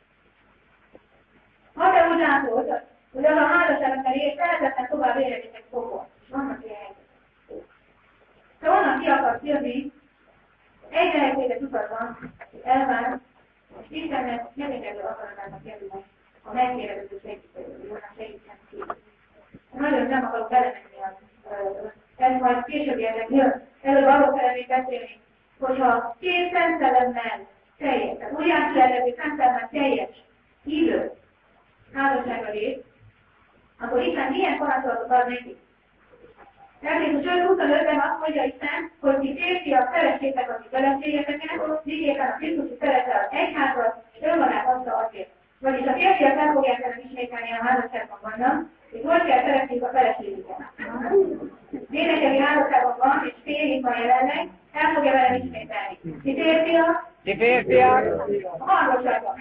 Ha te úgy látod, hogy az a házasságnak elég szeretetlen tovább éredik egy pokol, és vannak ilyen helyzetek. Te onnan ki akarsz jönni, egy lehetséges utat van, elvár, és Istennek teljekedő akaratának kerülnek a megkérdező segítségről, hogy onnan segítsen ki. Nagyon nem akarok belemenni ez majd későbbiekben jön. Előbb arról szeretnék beszélni, hogyha két Szent Szellemmel teljes, tehát olyan született, hogy Szent Szellemmel teljes hívő házasságra lép, akkor Isten milyen parancsolatot ad neki? Efézus 5.25-ben azt mondja Isten, hogy ti férfiak szeressétek a ti feleségeteket, miképpen a Krisztusi szerette az egyházat, és önmagát adta azért. Vagyis a férfiak nem fogják velem ismételni a házasságban vannak, és hogy kell szeretnék a feleségüket. Énekeli házasságban van, és fél év van jelenleg, el fogja velem ismételni. Ti férfiak? Ti férfiak? A házasságban.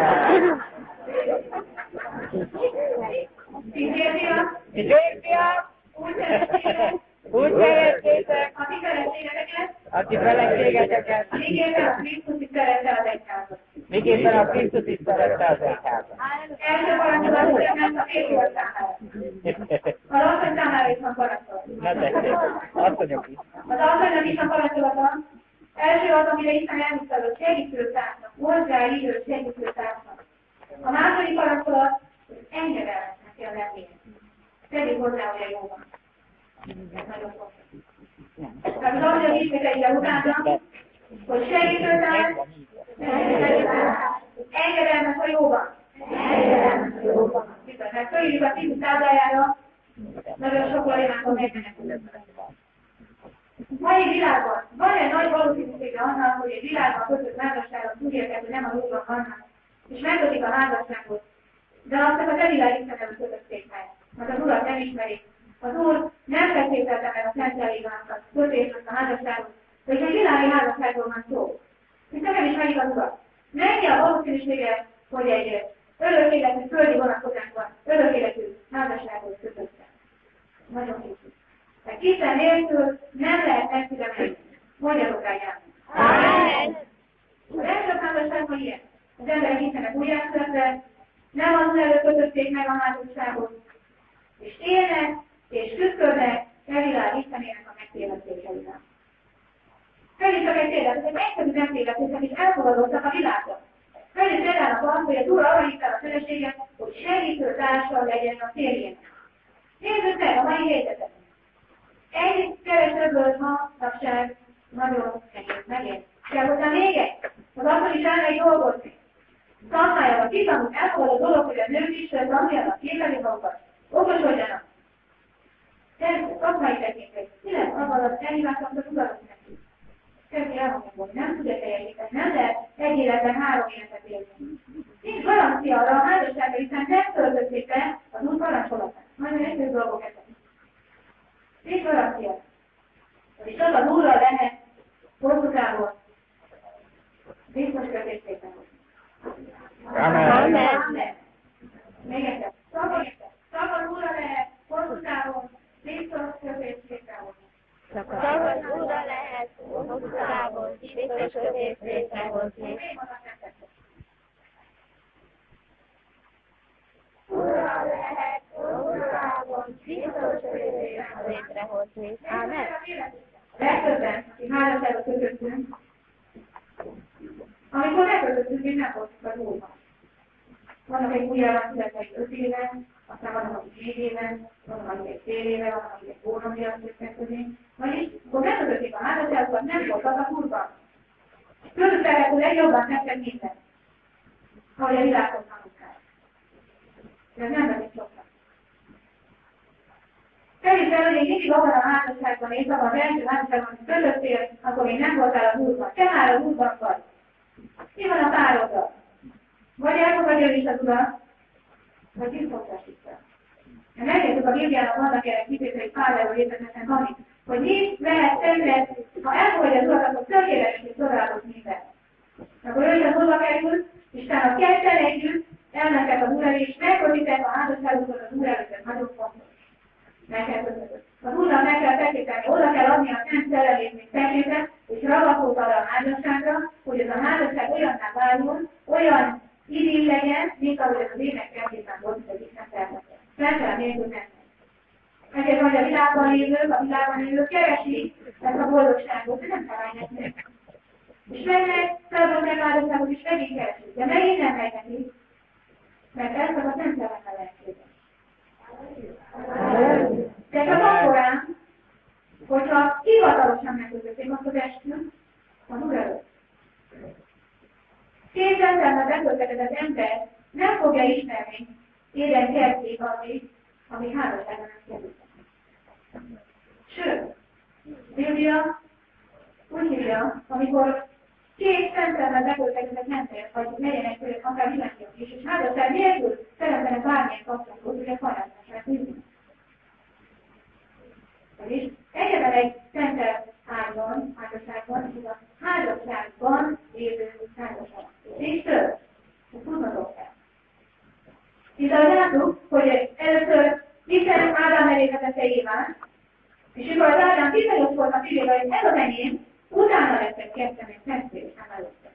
Ti férfiak? Ti férfiak? Úgy szeretnétek a ti feleségeteket, a ti feleségeteket, miképpen a Krisztus szerette az egyházat. miképpen a Krisztus is szerette az egyházat. Első parancsolat ment a férfiak számára. Az asszony számára is van parancsolat. Na tessék, asszonyok is. Az asszonynak is van parancsolata. Első az, amire Isten elvitte, hogy segítőtársnak, hozzá idős segítőtársnak. A második parancsolat, hogy engedelmesnek kell lennie. Tegyük hozzá, hogy jó van. Ez nagyon fontos. Tehát az asszony ismételjél utána, hogy segítőtárs, engedelmes a jóban. Mert fölírjuk a Krisztus táblájára, nagyon sok problémákon megmenekülök. Mai világban van egy nagy valószínűsége annak, hogy egy világban kötött házasságot úgy értek, hogy nem a jóban vannak, és megkötik a házasságot, de azt csak az elilág Isten előtt kötötték meg, mert az Urat nem ismerik. Az Úr nem feltételte meg a Szent Léleknek a kötést, a házasságot, de egy világi házasságról van szó. Hiszen nem ismerik az Urat. Mennyi a valószínűsége, hogy egy örökéletű földi vonatkozásban örökéletű házasságot kötöttek? Nagyon kicsit. Tehát Isten nélkül nem lehet messzire menni. Mondjatok rá járni. Amen. A legtöbb házasságban ilyen. Az emberek Istennek újjászületve, nem az előtt kötötték meg a házasságot, és élnek, és küzdködnek elvilág Istenének a megtévesztéseivel. Ez is csak egy példát, ez egy egyszerű megtévesztés, amit elfogadottak a világban. Felül például az, hogy az Úr arra hívta a feleséget, hogy segítő társal legyen a férjének. Nézzük meg a mai helyzetet. Egy keresőből manapság nagyon nehéz megint. Kell hozzá még egy. Az asszony is elmegy dolgozni. Tanuljának kitanult, elfogadott dolog, hogy a nők is tanuljanak, képelni magukat. Okosodjanak. Ez szakmai tekintet. Mi lesz abban az elhívásnak az udatot neki? Kezdi elmondani, hogy nem tudja teljesíteni, nem lehet egy életben 3 életet élni. Nincs garancia arra a házasságra, hiszen nem töltötték be az Úr parancsolatát. Nagyon egyszerű dolgok ezek. Nincs garancia. És csak az Úrral lehet hosszú távon biztos kötéstéken. Amen. Amen. Még egyszer. Csak az Úrral lehet hosszú távon biztos kötéstéken. Csak az Úrra lehet hosszú távon biztos kötést létrehozni. Úrra lehet hosszú távon biztos kötést létrehozni. Amen. Legtöbben, akik házasságot kötöttünk, amikor megkötöttünk, még nem voltunk az Úrban. Vannak egy újjában született 5 éven, aztán vannak, akik 4 éven, vannak, akik egy fél éve, vannak, akik egy hónapja születtek közé. Vagyis, akkor megkötötték a házasságokat, nem voltak az Úrban. Körülbelül hogy legjobban tettek mindent, ahogy a világot tanulták. De ez nem veszik soknak. Szerintem, hogy még mindig abban a házasságban éltem, az első házasságban, hogy közöttél, akkor még nem voltál az úrban. Te már az úrban vagy. Mi van a pároddal? Vagy elfogadja is az urat, vagy visszatasítja. Megértük a Bibliának vannak erre kitételei Pállával értetesen tanít, hogy mi lehet terület, ha elfogadja az urat, akkor tökéletesen szolgálatot minden. Akkor ő is az úrba kerül, és utána ketten együtt elmentek az úr elé, és megkötítek a házasságokat az úr előtt, ez nagyon fontos. Az úrnak meg kell tekinteni, oda kell adni a szent szerelét, mint tekintet, és ragaszkodni arra a házasságra, hogy ez a házasság olyanná váljon, olyan idén legyen, mint ahogy ez az ének kezdésben volt, hogy Isten tervezett. Feltelem nélkül nem. Ezért, hogy a világban élők keresik ezt a boldogságot, de nem találják meg. És mennek, feladják házasságot, és megint keresik. De megint nem megy neki, mert ezt az a szent szerelemmel lehetséges. De csak akkor ám, hogyha hivatalosan megkötötték azt az esküt az úr előtt. Két szentelmet megkötetett az ember nem fogja ismerni éden kerték addig, amíg házasságban nem került. Sőt, Biblia úgy hívja, amikor két szentelmet megkötetett ember, vagy legyenek között, akár világok is, és házasság nélkül szeretne bármilyen kapcsolatot, ugye hajlátását hívni. Vagyis egyetlen egy szentel ágban, házasságban, és a házasságban lévő házasság. És több. Ezt tudnotok kell. Itt ahogy láttuk, hogy először Isten Ádám elé vetette Évát, és mikor az Ádám bizonyos volt a szívével, hogy ez az enyém, utána lettek ketten egy szentszélesen előtte.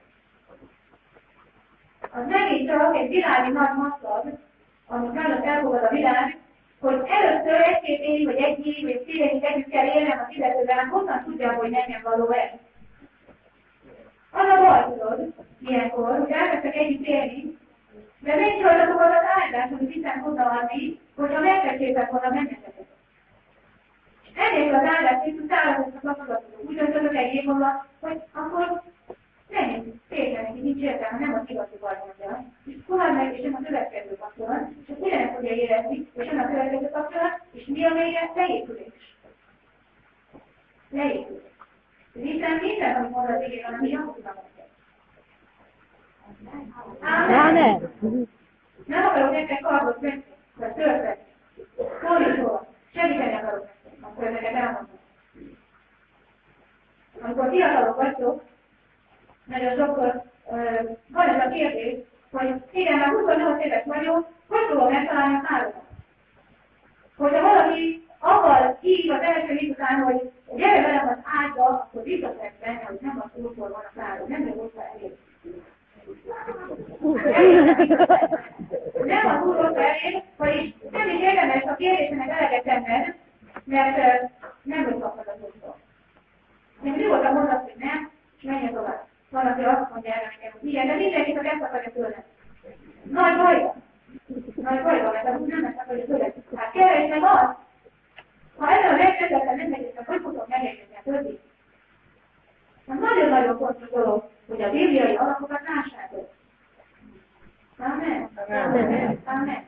Az megint csak egy világi nagy masszag, amit mellett elfogad a világ, hogy először egy-két év, vagy egy év, vagy fél évig együtt kell élnem az illetővel, honnan tudja, hogy nekem való ez. Az a baj, tudod, ilyenkor, hogy elkezdtek együtt élni, de nincs rajtatok az az áldás, amit Isten odaadni, hogyha megtetssétek volna benneteket. És ennél az áldás, hogy tálalkoztak a kapcsolatot. Úgy döntöttök egy év múlva, hogy akkor menjünk, félre neki, nincs értelme, nem az igazi baj mondja. És foglald meg, és jön a következő kapcsolat, és az ugyanezt fogja érezni, és jön a következő kapcsolat, és mi a vége? Leépülés. Leépülés. Isten minden, amit mond az igény, hanem mi javulnak neked. Ámen. Nem akarok nektek kardot venni, vagy törtetni. Fordítva, segíteni akarok nektek, akkor ezeket elmondom. Amikor fiatalok vagytok, nagyon sokszor van ez a kérdés, hogy igen, már 28 éves vagyok, hogy fogom megtalálni a páromat? Hogyha valaki akar így az első hív után, hogy gyere velem az ágyba, akkor biztosak benne, hogy nem az úrból van a párod, nem ő hozta elég. Nem az úr hozta elég, vagyis nem is érdemes a kérdésének eleget tenned, mert nem ő kaptad az úrból. Én nyugodtan mondasz, hogy nem, és menjen tovább. Van, aki azt mondja el nekem, hogy igen, de mindenki csak ezt akarja tőlem. Nagy baj van. Nagy baj van, mert az úgy nem ezt akarja tőlem. Hát keresd meg azt. Ha ezen a legkezdetlen nem megértem, hogy fogok megérteni a többit. Az nagyon-nagyon fontos dolog, hogy a bibliai alapokat lássátok. Amen. Amen. Amen.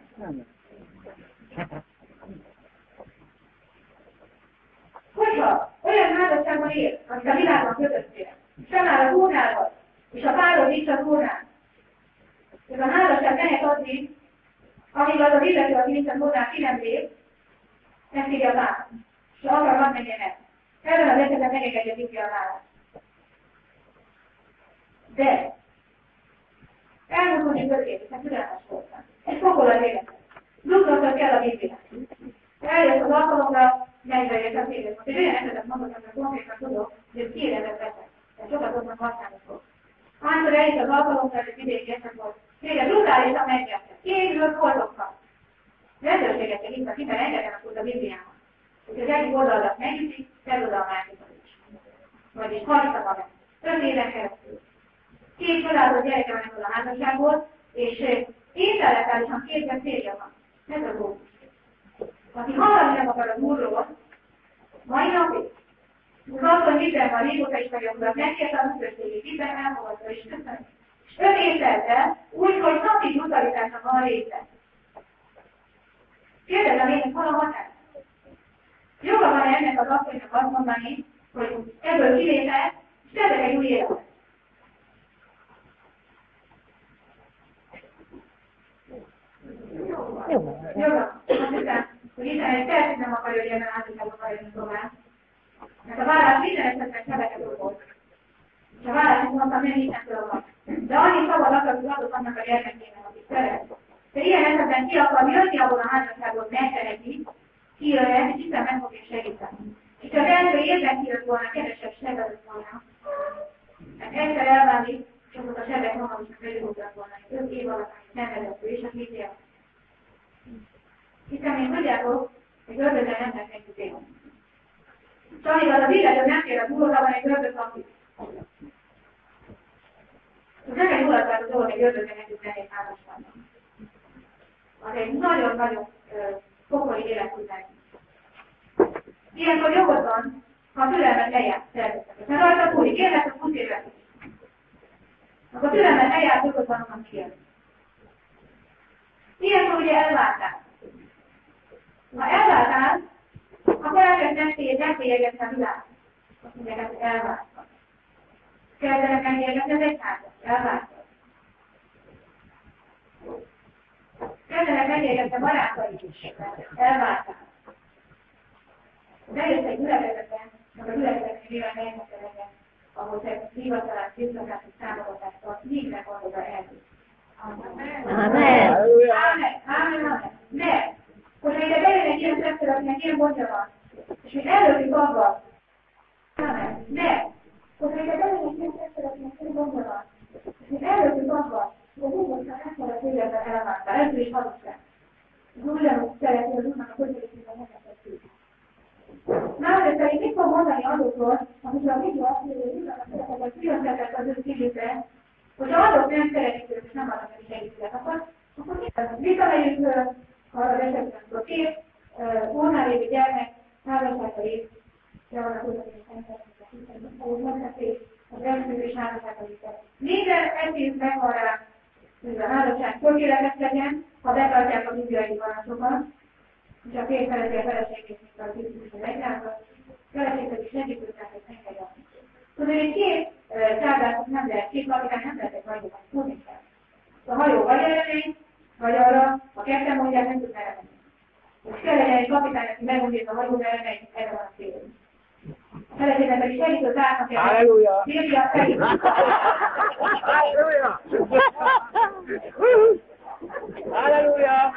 Hogyha olyan házasságban él, amit a világban kötöttél, sem már az úrnál vagy, és a párod nincs az úrnál. Ez a házasság lehet adni, amíg az illető, aki nincs az úrnál, ki nem lép, nem figyel a választ. És arra van menjen el. Ebben az esetben megengedje Biblia a választ. De elmúlt mondjuk 5 év, hiszen türelmes voltam. Egy fokolat életet. Dugnottad kell a Bibliát. Eljött az alkalomra, 40 éves. Most egy olyan esetet mondok, amit konkrétan tudok, hogy ez kiérdezett beteg. De sokat tudnak használni fog. Hányszor eljött az alkalomra, hogy vidéki eset volt. Téged brutálisan megnyerte. Évről foltokkal. Rendőrséget kell itt, hiszen engedjen akkor a Bibliában. Hogy az egyik oldalat megütik, felül a másikat is. Vagyis harcba meg. 5 éven keresztül. 2 csodálatos gyereke van ebből a házasságból, és intellektuálisan 2 férje van. Ez a gózus. Aki hallani nem akar az úrról, mai napig, 64-ben van régóta ismeri a urat, megkérte a közösségét, Isten elfogadta és köszönöm. És 5 évszerzel úgy, hogy napi brutalitásnak van része. Kérdezem én, hogy hol a határ? Joga van ennek az asszonynak azt mondani, hogy ebből kilépett, és kezdek egy új életet. Joga. Azt hiszem, hogy Isten egy percig nem akarja, hogy ebben átvilágban maradjon tovább. Mert a vállás minden esetben sebeket okoz. És a vállás is mondtam, nem Istentől van. De annyi szabad akaratot adott annak a gyermekének, akit szeret. De ilyen esetben ki akar jönni abból a házasságból, megtereti, kijöjjön, és Isten meg fogja segíteni. És az első évben kijött volna, kevesebb sebelőtt volna. Mert egyszer elválik, és azok a sebek hamarosan meggyógyultak volna, és 5 év alatt szenvedett ő, és a hívja. Hiszen még tudjátok, hogy görbözen nem lesz egy téma. Csak az illető nem kér a túlóra, van egy görböz akit. Ez nem egy ulatáró dolog, egy görbözen együtt lenni házasságban. Az egy nagyon-nagyon pokoli életüzen. Ilyenkor jogod van, ha a türelmet lejárt természetesen. Mert rajta múlik, érlek a 20 évet. Akkor a türelmet lejárt, jogod van, ha kijön. Ilyenkor ugye elváltál. Ha elváltál, akkor elkezd megfélyegetni a világ. Azt mondják, hogy elváltál. Kezdenek megfélyegetni az egyházat. Elváltál. Kezdenek megfélyegetni a barátaid is. Elváltál. Bejössz egy gyülekezetben, meg a gyülekezetben mivel elmeszereket, ahol te hivatalát, biztosát és támogatást tart, végre van oda elvisz. Amen. Amen. Mert, hogyha ide bejön egy ilyen testőr, akinek ilyen gondja van, és még előttük abban, amen. Mert, hogyha ide bejön egy ilyen testőr, akinek ilyen gondja van, és még előttük abban, hogy az úrban ekkora tégedben elváltál, ez is hazugság. Az ugyanúgy szereti az úrnak a közösségben megeszett. Másrészt pedig mit fog mondani azokról, amikor a Biblia azt mondja, hogy Jézus a szeretetet különböztetett az ő szívükre, hogy azok nem szeretik őt, és nem adnak neki segítséget, akkor visszamegyünk arra az esetben, amikor 2 hónál lévő gyermek házassága lép, de vannak úgy, hogy megszekték az elsőzés házassága lépett. Minden eszélyt megvan rá, hogy a házasság tökéletes legyen, ha betartják a bibliai parancokat, és a férj feleti a feleségét, mint a Krisztus megrázat, feleségét is segítőknek, hogy engedjeni. Tudod, hogy 2 tárgyászok nem lehet, 2 kapitány nem lehet egy hajóban, tudni kell. A hajó vagy eredmény, vagy arra, ha ketten mondják, nem tud eredmény. És kell legyen egy kapitány, aki megmondja a hajó eredmény, erre van a cél. A feleségnek pedig segítő társnak kell. Halleluja! Biblia segít. Halleluja! Halleluja!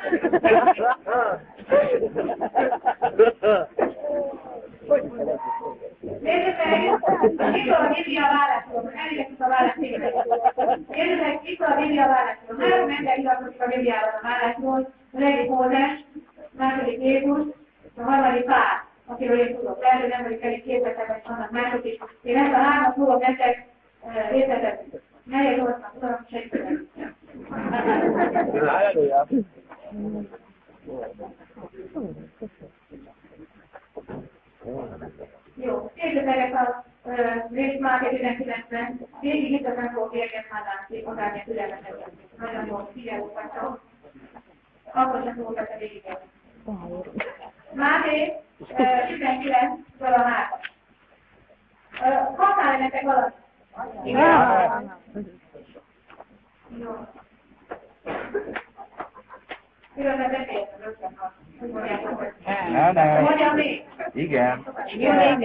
Nézzük meg, mikor a Biblia válaszol, elégedjük a választégeteket. Nézzük meg, mikor a Biblia válaszol. 3 ember iratkozik a Bibliában a válaszról, az egyik Mózes, a második Jézus, a harmadik Pál, akiről én tudok. Első nem vagyok elég képletekben, és vannak mások is. Én ezt a 3-at fogom nektek részletezni. Melyek olvasnak, tudom, segítenek. Halleluja! Jó, nézzük meg ezt a részt Máté 19-ben. Végig itt az nem fogok érkezni már akármilyen türelmetesen. Nagyon jó, figyelők vagytok. Akkor sem fogok ezt a végigérni. Máté 19-ből a 3. Használj nektek valamit. Igen. Jó. Különben befejezem, összehat. Hogy mondjátok, hogy... Mondjam még? Igen. Igen.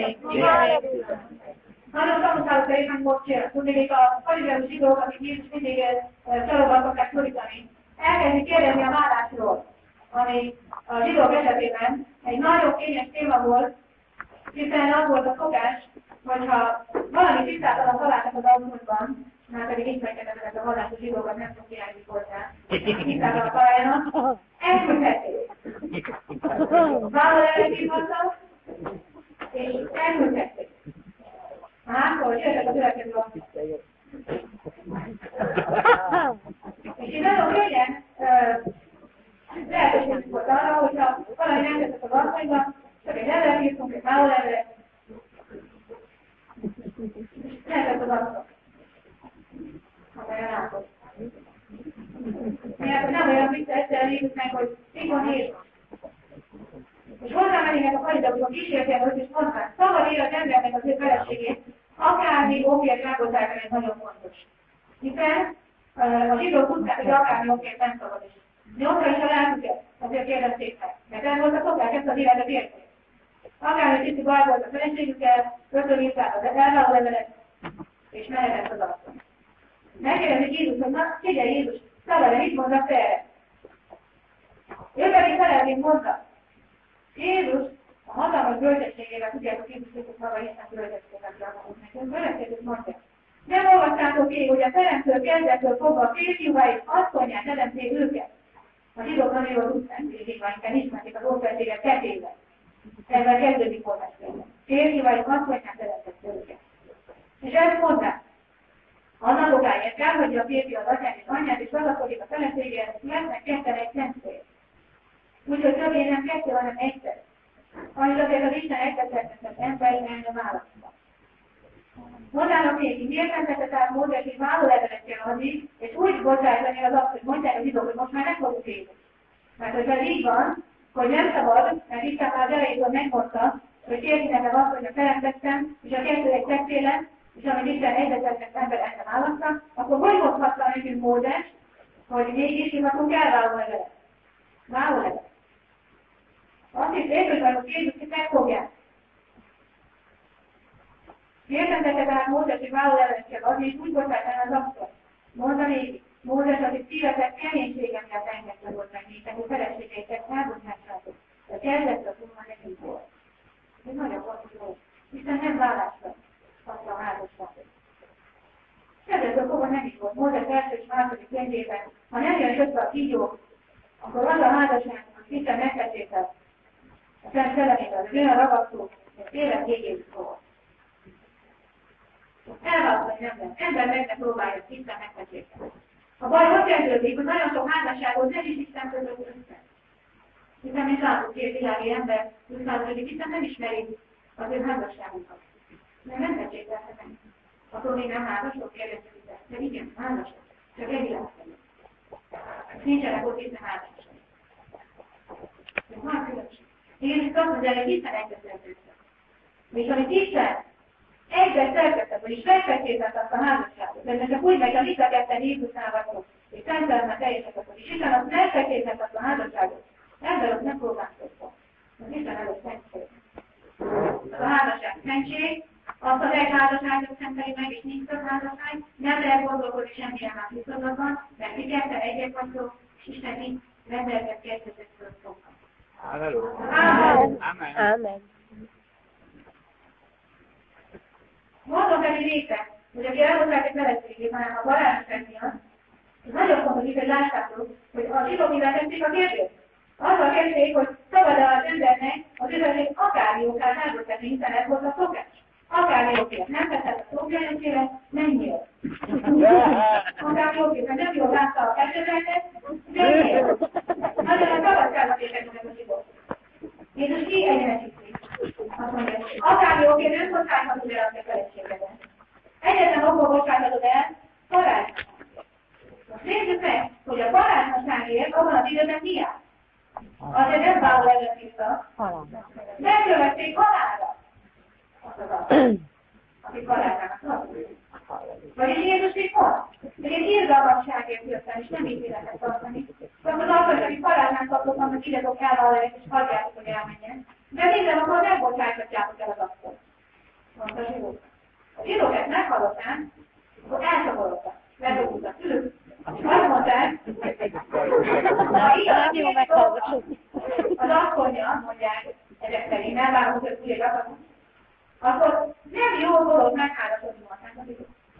Nagyon tanulságos szerintem most tudnék a farizeus zsidók, akik Jézus mindig csalóban szokták szorítani. Elkezdik kérdezni a vállásról, ami a zsidók esetében egy nagyon kényes téma volt, hiszen az volt a szokás, hogyha valami tisztátalan találtak az alkoholban, már pedig ismerkedett ezek a vallásos zsidókat, nem fog irányítani hozzá, tisztátalan találjanak, elküldhették. Vállal ellenkérdeztek, és elküldhették. Akkor jöttek a következő alapítőjét. És én nagyon könnyen lehetőségünk volt arra, hogyha valami nem tetszett az alapanyagban, csak egy levelet írtunk, egy vállalevelet, és nem tett az alapanyag. Amelyben álltott. Miért nem olyan vissza egyszerűen írjuk meg, hogy mikor Jézus. És hozzá Námánének a farizeusok kísérték őt, és mondták, szabad él az embernek az ő feleségét, akármi okért rágozálni, ez nagyon fontos. Hiszen a zsidók tudták, hogy akármi okért nem szabad is. Nyomra is a lelküket, azért kérdezték meg. Mert ez volt a szokás, ezt az életet érték. Akármi kicsi baj volt a feleségükkel, rögtön írták az elváló levelet, és mehetett az asszony. Megkérdezik Jézus, hogy na, figyelj Jézus, szabad-e, mit mondasz te erre? Ő pedig felelként mondta. Jézus a hatalmas bölcsességével, tudjátok, Jézus Krisztus maga Isten bölcsességet adott nekünk, bölcsességet mondja. Nem olvastátok ki, hogy a teremtő kezdettől fogva a férfiúváig asszonyát teremté őket. A zsidók nagyon jól tudták, hiszen ismerték az ószövetséget kettével. Ezzel kezdődik forrásként. Férfiúváig asszonyát teremtett őket. És ezt mondták. Annak okáért elhagyja a férfi az atyát és anyját, és ragadszik a feleségéhez, lesznek ketten egy szemszél. Úgyhogy többé nem kettő, hanem egyszer. Amit azért az Isten egyszerűen ember elne választva. Mondának még, miért nem tette át Mózes, és vállólevelet kell adni, és úgy bocsájtani az azt, hogy mondják a zsidók, hogy most már megfogjuk Jézus. Mert hogyha ez így van, hogy nem szabad, mert Isten már az elejétől megmondta, hogy férfinek az azt, hogy a teremtettem, és a kettő egy tettélen, és amit Isten egyetlen ember enne választnak, akkor hogy mondhatta nekünk Mózes, hogy mégis írhatunk el vállólevelet? Vállólevelet. Azt is értően, hogy Jézus itt megfogják. Miért nem tette át Mózes, hogy vállólevelet kell adni, és úgy bocsájtani az asszony? Mondta még, Mózes az itt szívetek keménysége miatt engedte volt meg néktek, hogy feleségeiket elbocsátsátok. De kezdettől tudva nekünk volt. Ez nagyon fontos volt. Hiszen nem vállásra adta a házasságot. Kezdettől fogva nem is volt. Mózes első és második könyvében, ha nem jön össze a kígyó, akkor az a házasság, hogy Isten megtessétek a Szent Szellemével, hogy olyan ragasztó, hogy élet végéig szól. Elválasztani nem lehet. Ember meg ne próbálja, hogy Isten megtessétek. A baj ott kezdődik, hogy nagyon sok házasságot nem is Isten között össze. Hiszen mi látunk két világi ember, hogy Isten nem ismeri az ő házasságunkat. Nem tetsétek meg. Attól még nem házasok, kérdezik ide. De igen, házasok. Csak egy világszerű. Nincsenek ott Isten házasok. Ez nagy különbség. Jézus azt mondja, hogy Isten egyszerűen. És amit Isten egyre szerkezett, vagyis megfektézett azt a házasságot, de csak úgy megy, amit a ketten Jézusnál vagyok, és Szentelemmel teljesek, és Isten azt megfektézett azt a házasságot, ember ott nem próbálkozva. Az Isten előtt szentség. Az a házasság szentség, azt az egy házasságot szenteli meg, és nincs több házasság, nem lehet gondolkodni semmilyen más viszonylatban, mert mi ketten egyek vagyok, és Isten nincs rendelkezett kezdetettől fogva. Halleluja. Amen. Amen. Mondom pedig néktek, hogy aki elhozzák egy feleségét, hanem a barátság miatt, ez nagyon fontos, hogy láttátok, hogy a zsidók mivel teszik a kérdést. Azzal kezdték, hogy szabad-e az embernek az üzletét akármi okát elbocsátni, hiszen ez volt a szokás. Akármi okért. Nem teszed a szokjányokére, menjél. Akármi okért, mert nem jól látta a kezdődletet, menjél. Nagyon a szabadságot értek a zsidók. Jézus ki egyenesíti. Azt mondja, akármi okért nem bocsáthatod el a te feleségedet. Egyetlen okból bocsáthatod el, parázsnak. Most nézzük meg, hogy a parázsnaságért abban az időben mi áll. Azért nem vállal előtt vissza. Megkövették halálra. Azt az azt, akik halálrának tartani. Vagyis Jézus mit mond? Hogy egy irgalmasságért jöttem, és nem így életet tartani. Akkor az azt, akik halálnál tartok, annak írjatok elvállalják, és hagyjátok, hogy elmenjen. De minden akkor nem bocsáthatjátok el az asztalt. Mondta a zsidók. A zsidók ezt meghallották, akkor elszaborodtak. Ledobultak ülők. És azt mondták, ha igaz, az asszonya, mondják, ezek szerint nem várunk, hogy úgy akarunk, akkor nem jó dolog meghálazodni mondták.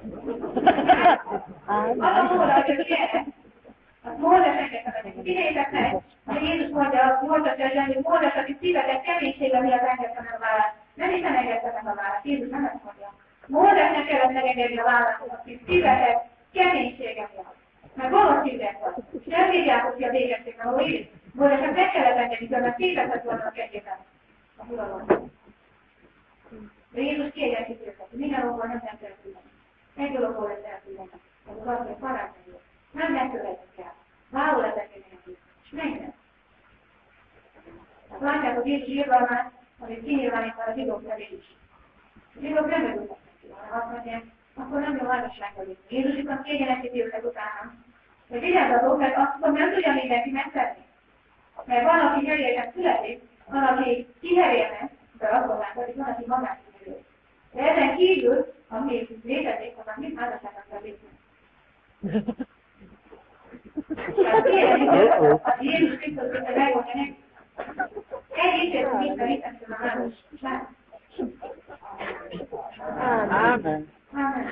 Az a módon, hogy ilyenek, az Mózes engedte nekik. Idézek meg, hogy Jézus mondja, hogy Mózes, aki szívetek keménysége miatt engedte meg a választ. Nem Isten engedte meg a választ, Jézus nem ezt mondja. Mózesnek kellett megengedni a választ, aki szívetek keménysége miatt. Mert gonosz szívek van. És nem hívjátok ki a végességben, ahol így. Mózesnek meg kellett engedni, mert szívetek vannak egyébként a uralomban. De Jézus kiegyenlít őket, hogy minden okból nem eltűnnek. Egy dologból lesz eltűnnek. Az az, hogy parázsnak. Nem megkövetjük el. Vállóletek mindenki. És minden. Hát látjátok, Jézus irgalmát, amit kinyilvánítva a zsidók felé is. A zsidók nem örültek neki, hanem azt mondják, akkor nem jó házassággal itt. Jézus viszont kényelesítőleg utána. De vigyázzatok, mert azt nem tudja mindenki megtenni. Mert van, aki herélyesen születik, van, aki kiherélnek, de azt mondják, hogy van, aki magát kiherül. De ezen kívül, ami létezik, az a mi házasságnak kell lépni. Tehát Jézus Krisztus tudja megmondja neki. Egészét minden visszatszom a házasság. Ámen. Ámen.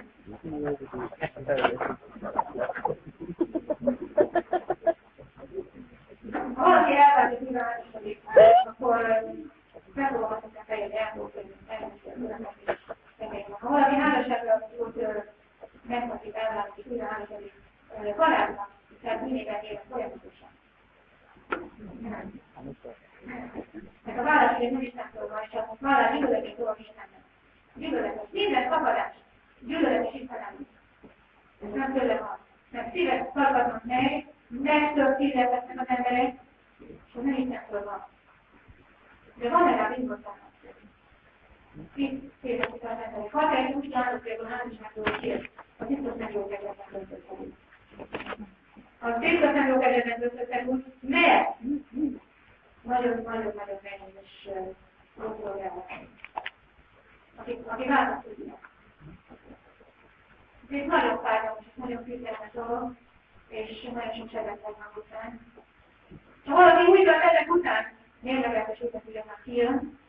Ha valaki elválik irányosodik, akkor megolvatok a fejed, elfogni, ha valaki házasságra megmondjuk, elválik, újra házasodik, karácsnak, tehát minél élet folyamatosan. Mert a vállás ugye nem Istentől van, és a vállás gyűlöletét dolog Istennek. Gyűlöletes. Minden szakadás gyűlöletes Istenem. Ez nem tőle van. Mert szívet szakadnak meg, megtől szívet vesznek az emberek, és az nem Istentől van. De van legalább indultának. Itt széteszik az emberek. Ha te egy úgy állok például házasságról kér, az biztos nem jó kedvetlen döntöttek. Az biztos nem jó kedvetlen döntöttek úgy, mert nagyon-nagyon nehéz és rosszolgálnak. Aki válnak tudják. Ez nagyon fájdalmas és nagyon küzdelmes dolog, és nagyon sok sebet fognak után. Ha valaki úgy van ezek után, mérlegetes utat ugyanak kijön,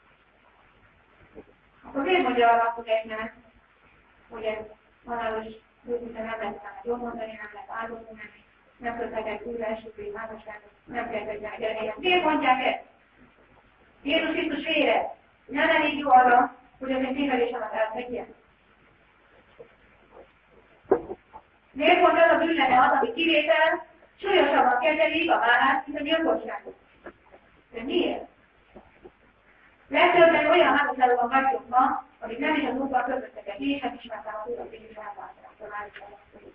akkor miért mondja arra, hogy egynek, hogy ez halálos őszinte nem lehet már jól mondani, nem lehet áldozni, nem kötekednek újra esőből házasságot, nem kezdődjenek eredmények. Miért mondják ezt? Jézus Krisztus vére nem elég jó arra, hogy az én tévedés alatt eltegyen. Miért pont az a bűnlene az, ami kivétel, súlyosabban kezelik a vállást, mint a gyilkosságot? De miért? Legtöbben olyan házasságokban vagyunk ma, amik nem is az útban közöttek, én sem ismertem az utat, és elváltam a vállást.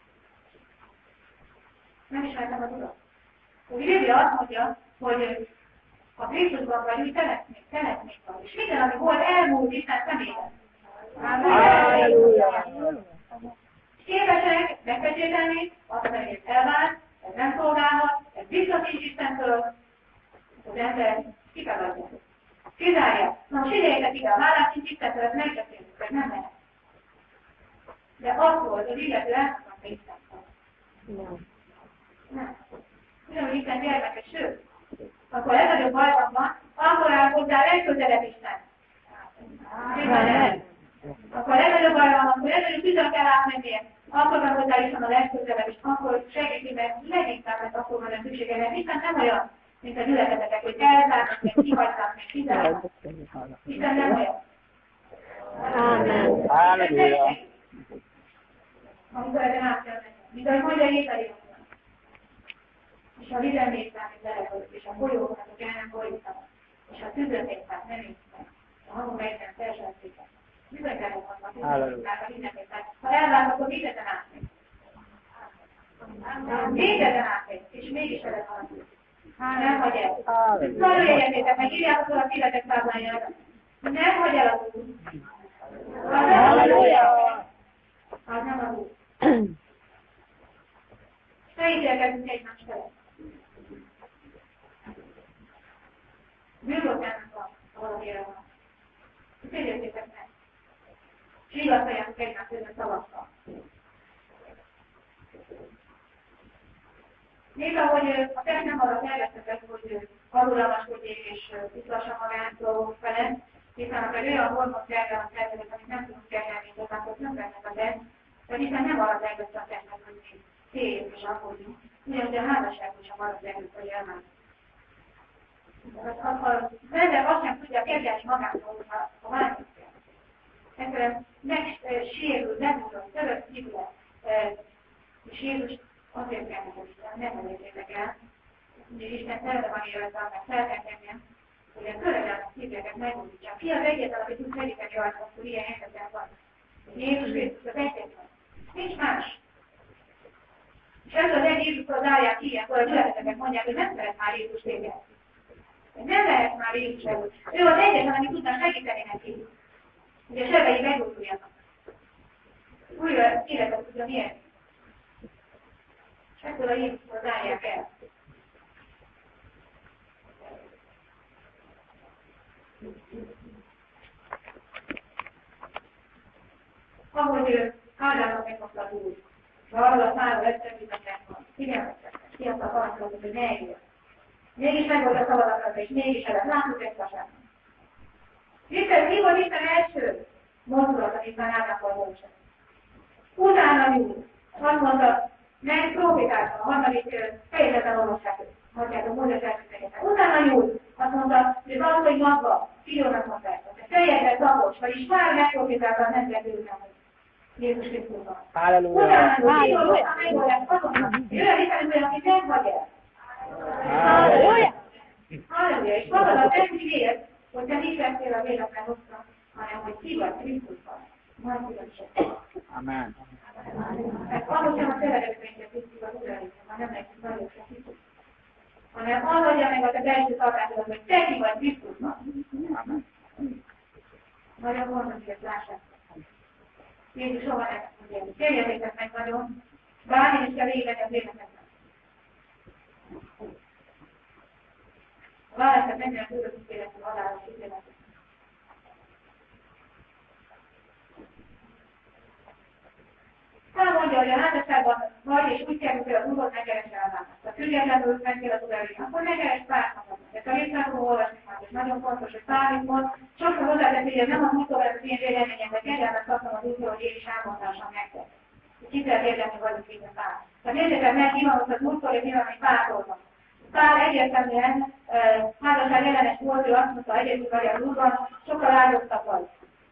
Nem ismertem az utat. A Biblia azt mondja, hogy a Krisztusban vagy úgy szeretnék van. És minden, ami volt, elmúlt Isten szemében. Halleluja! Képesek megpecsételni, azt mondja, hogy ez elvált, ez nem szolgálhat, ez visszatíts Istentől, az ember kitagadja. Kizárja. Na most idejétek ide a vállát, és Istentől ezt megbeszélünk, ez nem lehet. De az volt, az illető elszakadta Istentől. Nem. Ugyanúgy Isten gyermekes, sőt, akkor legnagyobb bajban van, akkor áll hozzá legközelebb Isten. Akkor legnagyobb bajban van, akkor legnagyobb tüzön kell átmennie, akkor van hozzá Isten a legközelebb, és akkor segítségben leginkább, mert akkor van a szüksége, mert Isten nem olyan, mint a gyülekezetek, hogy elzárnak, meg kihagynak, meg kizárnak. Isten nem olyan. Amen. Halleluja! Amikor ezen át kell menni. Mint ahogy mondja Jézus. És a vizelmésztán, mint lelekölt, és a folyóknak, hogy el nem folyítanak, és a tüzönmésztán nem észtek, a hangom egyben felsőszéket. Bizony vannak a tüzönmésztán, ha elválnak, akkor mindeten átmegy. Mindeten átmegy, és mégis vele haladjuk. Nem hagy el. Nagyon érjétek, meg írjátok fel a szívetek táblájára. Nem hagy el az út. Az nem az út. Ne ítélkezzünk egymás felett. Bűnbocsának van, valamire van. Figyeljetek meg. És igazoljátok egymás között szavakkal. Még ahogy a test nem arra terveztetek, hogy alulramaskodjék és tisztassa magát dolgok felett, hiszen akkor olyan hormon tervel a szervezet, amit nem tudunk kezelni, de akkor nem vennek a test, de hiszen nem arra tervezte a testnek, hogy mi téljük és aggódjunk. Ugyanúgy a házasságban sem arra tervezte, hogy elmászik. Az ember azt sem tudja kezelni magától, ha a másik kell. Egyszerűen megsérül, lemúlott, törött szívület, és Jézus azért kell meg Isten, nem felejtjétek el, hogy Isten szerete van élve, mert feltekedjen, hogy a töredelmes szíveket megújítsa. Ki az egyetlen, aki tud segíteni rajta, akkor ilyen helyzetben van. Jézus Krisztus az egyetlen. Nincs más. És ez az egy Jézusról zárják ki, ilyenkor a gyülekezetek mondják, hogy nem szeret már Jézus téged. Nem lehet már így sem. Ő az egyetlen, ami tudna segíteni neki, hogy a sebei meggyógyuljanak. Újra életet tudja milyen. És ettől a Jézusról zárják el. Ahogy ő Ádámnak megmondta az Úr, de arról a száról összevítettek van. Fiatal parancsoltuk, hogy ne egyél. Mégis meg volt a szavazatra, és mégis előtt. Látjuk ezt a sem. Mi volt Isten első mondulat, amit már Ádámmal volt sem. Utána jól. Azt mondta, meg profitáltam a harmadik fejezeten olvassák őt. Mondjátok, Mózes első fejezeten. Utána jól. Azt mondta, hogy valahogy magva, Fiónak mondta ezt. Hogy fejezzek lapos, vagyis már megprofitálta a nemzet őket. Jézus Krisztusban. Halleluja. Utána jól, a megoldás azonnal. Jöjjön vissza, aki nem vagy el. Halleluja. Halleluja. És magad a te úgy ér, hogy te nincs lettél a véletlen hozzá, hanem hogy ki vagy Krisztusban. Nagy különbség. Amen. Mert ahhoz sem a szeretetünkre tisztít az Uránisra, ha nem nekünk nagyon se Krisztus. Hanem az adja meg a te belső tartásodat, hogy te ki vagy Krisztusban. Amen. Nagyon fontos, hogy ezt lássák. Jézus soha nem mondja, kérjetek meg nagyon, bármi is kell végletek lépnetek. A választás mennyire tudod ítéletű halálos ítéletet. Elmondja, hogy a házasságban vagy, és úgy kerül, hogy az Úrhoz ne keresel a választ. Ha függetlenül meg kell az Úr elé, akkor ne keres pártnak. Ezt a részt fogom olvasni már, és nagyon fontos, hogy párnikon sokszor hozzátesz, hogy ez nem az úrtól, ez az én véleményem, de kegyelmet kaptam az úrtól, hogy én is elmondásom nektek. Kitel érdemű vagyok így a pár. Tehát nézzétek meg, ki van ott az úrtól, és nyilván, hogy pártól van. Pár egyértelműen házasság ellenes volt, ő azt mondta, egyedül vagy az úrban, sokkal áldottabb vagy.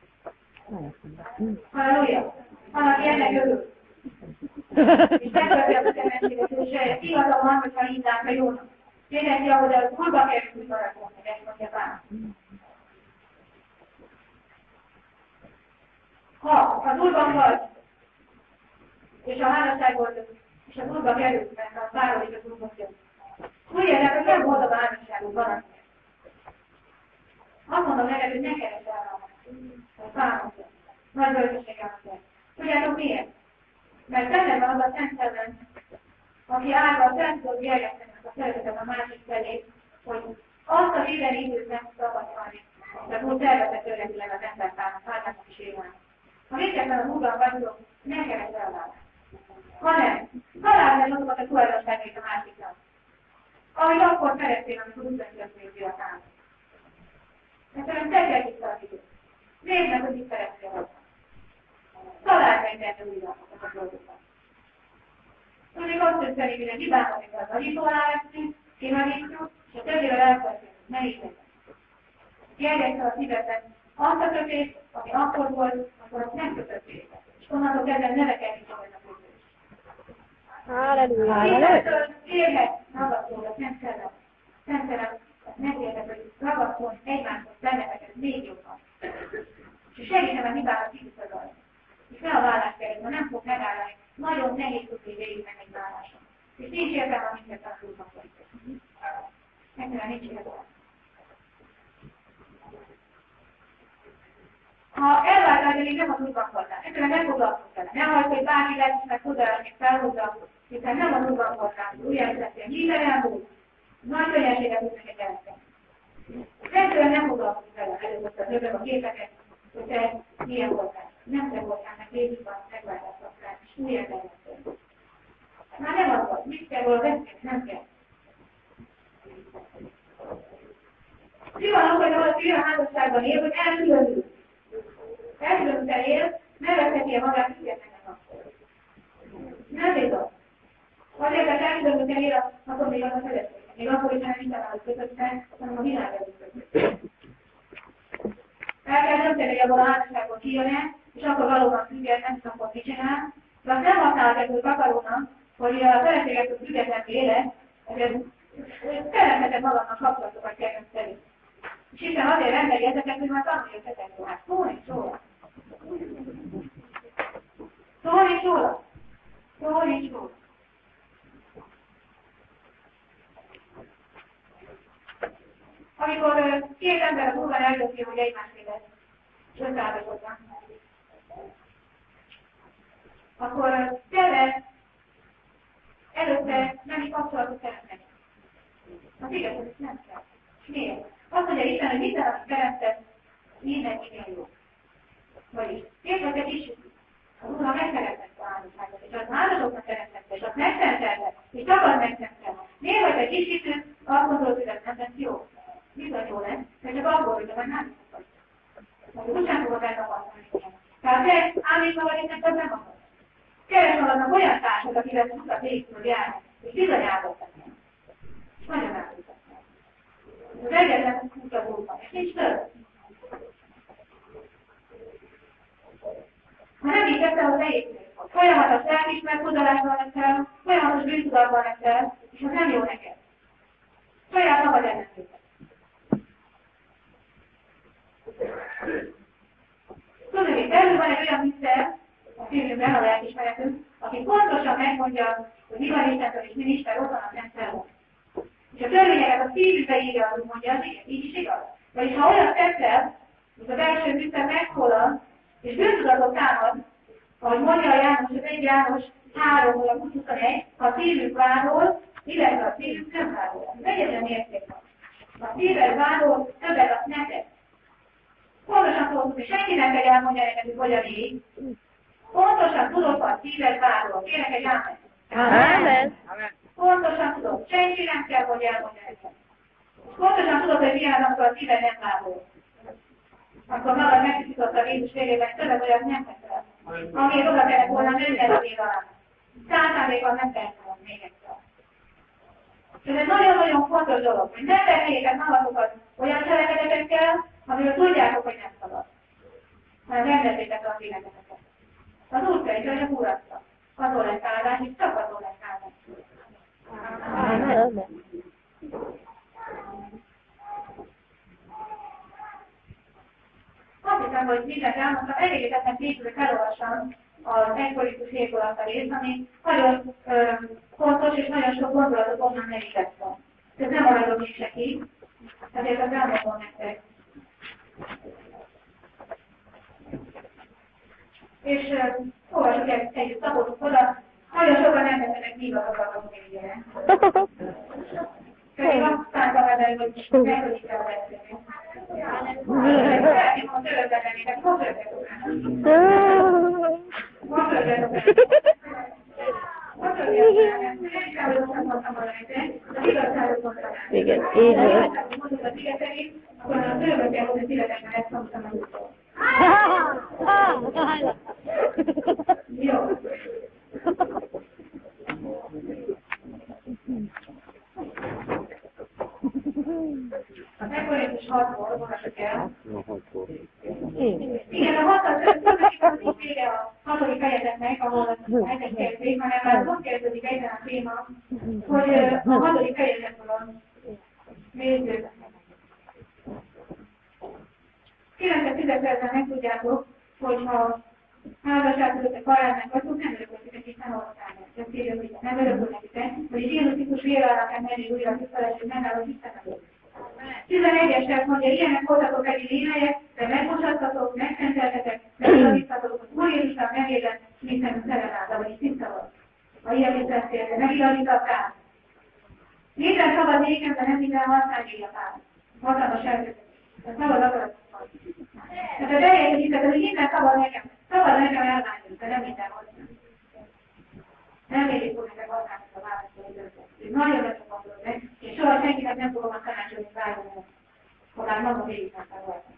Halleluja! Van, aki ennek örül. És megköti a kötelességet, és igaza van, hogyha így látja jónak. Mindenki, ahogy az úrba került, úgy maradjon, meg ezt mondja Pál. Ha az úrban vagy, és a házasság volt, és az úrba került, mert a Pálról is az úrban jön. Úgy érnek, hogy nem boldog a házasságunk van. Azt mondom neked, hogy ne keresd el a Pálmot. Nagy bölcsességgel kell. Tudjátok miért? Mert benned van az a Szent Szellem, aki által Szent Szolg jelgesztenek a szeretetet a másik felé, hogy azt a minden időt nem tapasztalni, de úgy tervezett örömileg az embertárnak, házásnak is élni. Ha végzetlen az úrban vagyok, ne keresd el választ. Hanem találd meg azokat a tulajdonságait a másiknak, amit akkor szerettél, amikor úgy beszéltél a támat. Egyszerűen tegyek vissza az időt. Nézd meg, hogy mit szerettél hozzá. Találd meg benne újra a dolgokat. Tudjuk azt összeni, hogy a hibámat, amikor az nagyító alá veszünk, kinavítjuk, és a többével elfelejtünk, ne is legyen. Kérjek fel a szívedben azt a kötést, ami akkor volt, akkor azt nem kötötték. És onnantól kezdve nevekedni fog ez a kötés. Halleluja. Innentől élhet ragasztól a Szent Szellem. Szent Szellem megértek, hogy ragasztól egymáshoz benneteket még jobban. És segítem a hibálat kiszabadulni. És ne a vállás kerül, ha nem fog megállani, nagyon nehéz tudni végig menni egy válláson. És nincs értelme, amiket a túlban folytatni. Egyszerűen nincs értelme. Ha elváltál, de még nem a túlban voltál, egyszerűen nem foglalkozz vele. Nem hagyd, hogy bármi lesz, meg hozzá, még felhozzá, hiszen nem a túlban voltál, újján lettél. Minden elmúlt. Nagy könnyeséget tudsz neked jelenteni. Egyszerűen nem foglalkozz vele, előtt a többek a képeket, hogy te milyen voltál. Nem te voltál, meg Jézusban megváltoztak rá, és újra eljöttél. Már nem az volt, mit kell volna beszélni, nem kell. Mi van akkor, hogy valaki olyan házasságban él, hogy elkülönül. Elkülönülten él, ne veszheti a magát függetlenek akkor. Nem bizony. Azért, hogy elkülönülten él, akkor még az a felesége. Még akkor is nem minden áll közötte, hanem a világ előtt. El kell dönteni, hogy abban a házasságból kijön-e, és akkor valóban független, akkor mit csinál. De azt nem használhatjuk takarónak, hogy a feleségektől független élet, ezért teremthetett magadnak kapcsolatokat kellene szerint. És hiszen azért rendeli ezeket, hogy már tanuljuk ezekről. Hát szó nincs róla. Szó nincs róla. Szó nincs róla. amikor két ember a múlva eldönti, hogy egymásféle, és összeállítottak, akkor tényleg előtte nemi kapcsolatot szeretnek. Az igaz, hogy nem kell. Miért? Azt mondja Isten, hogy minden, amit teremtett, mindenkinél jó. Vagyis, képzeljük egy kicsit, az Úrnak megteremtette a házasságot, és az áldozóknak teremtette, és azt megszentelte, és szabad megszentelte. Miért vagy egy kicsit, azt gondolod, hogy ez nem lesz jó? Bizony jó lesz, de csak akkor, hogy majd nem lesz. Akkor úgysem fogod eltapasztalni. Tehát te állítva vagy, és nem akarod. Keres magadnak olyan társat, akivel tudsz végül járni, és bizony áldoztatni. És nagyon áldoztatni. Az egyetlen út az útban, és nincs több. Ha nem így tette, az nehézség. Folyamatos lelkiismert tudalással leszel, folyamatos bűntudatban leszel, és az nem jó neked. Saját magad ellentétek. Tudod, hogy belül van egy olyan műszer, a filmünkben, a lelkiismeretünk, aki pontosan megmondja, hogy mi van Istentől és mi Isten, ott van a Szent Szellem. És a törvényeket a szívünkbe írja, azt mondja, az igen, így is igaz. Vagyis ha olyan teszel, hogy az első műszer megszólal, és bűntudatot támad, ahogy mondja a János, az 1 János 3:21, ha a szívünk vádol, illetve a szívünk nem vádol. Ez egyetlen érték van. Ha a szíved vádol, többet azt neked. Pontosan tudod tudni, senki nem kell elmondja neked, hogy hogyan éj. Pontosan tudod, ha a szíved vádol. Kérek egy ámen. Amen. Pontosan tudod, senki nem kell, hogy elmondja neked. Pontosan tudod, hogy milyen, amikor a szíved nem vádol. Akkor magad megtisztított a Jézus végében, többet olyat nem teszel. Amiért oda kellett volna nőned a véd alá. 100%-ban nem tehet volna még egyszer. És ez egy nagyon-nagyon fontos dolog, hogy ne teljétek magatokat olyan cselekedetekkel, amiről tudjátok, hogy nem szabad. Hanem rendezzétek a életeteket. Az Úr szerint, hogy az Úr adta. Azon lesz áldás, és csak azon lesz áldás. Amen. Azt hiszem, hogy mindent elmondtam, elégítettem végül felolvassam az 1 Korintus 7 a részt, ami nagyon fontos és nagyon sok gondolatot onnan merítettem. Ez nem maradom is neki, ezért az elmondom nektek. És olvasok együtt, tapoltuk oda, nagyon sokan nem teszenek hívatokat a végére. Pedig azt szántam ebben, hogy megölik kell beszélni. Szeretném, ha törökben lennétek, most törökben utána. Most törökben utána. Most törökben utána. Nem kell, hogy most mondtam valamit, az igazságot mondtam. Igen, így van. Mondjuk a szigetelik, akkor a törökben hozni szívesen ezt mondtam a útól. Jó. Az 1 Korintus 6-ból olvasok el. Igen, a 6. vége a 6. fejezetnek, ahol a 7-es kezdődik, hanem már ott kezdődik egyben a téma, hogy a 6. fejezetből nézzük. 9-10-ben megtudjátok, hogy ha házasságtöröttek barátnak vagytok, nem örököltek itt nem olvasálnak. Ezt írja, hogy nem örököltek, hogy Jézus Krisztus vére alá kell menni újra a tiszteleség, nem áll, hogy Isten előtt. 11-es mondja, ilyenek voltatok egyéb énelyek, de megmoshattatok, megszenteltetek, megigazítatok, hogy Úr Jézusnak megélet, minden szerelálda, vagyis tiszta volt. Ha ilyen is beszélve, megigazítattál. Minden szabad nékem, de nem minden használja pár. Hatalmas elkötött. Ez szabad akarat. Tehát az elérkezíted, hogy minden szabad nekem elválni, de nem minden használni. Nem érik, hogy neked használni a választói döntet. Ez nagyon nagyon fontos meg, és soha senkinek nem fogom a tanácsolni bármilyen, ha már magam végig nem voltam.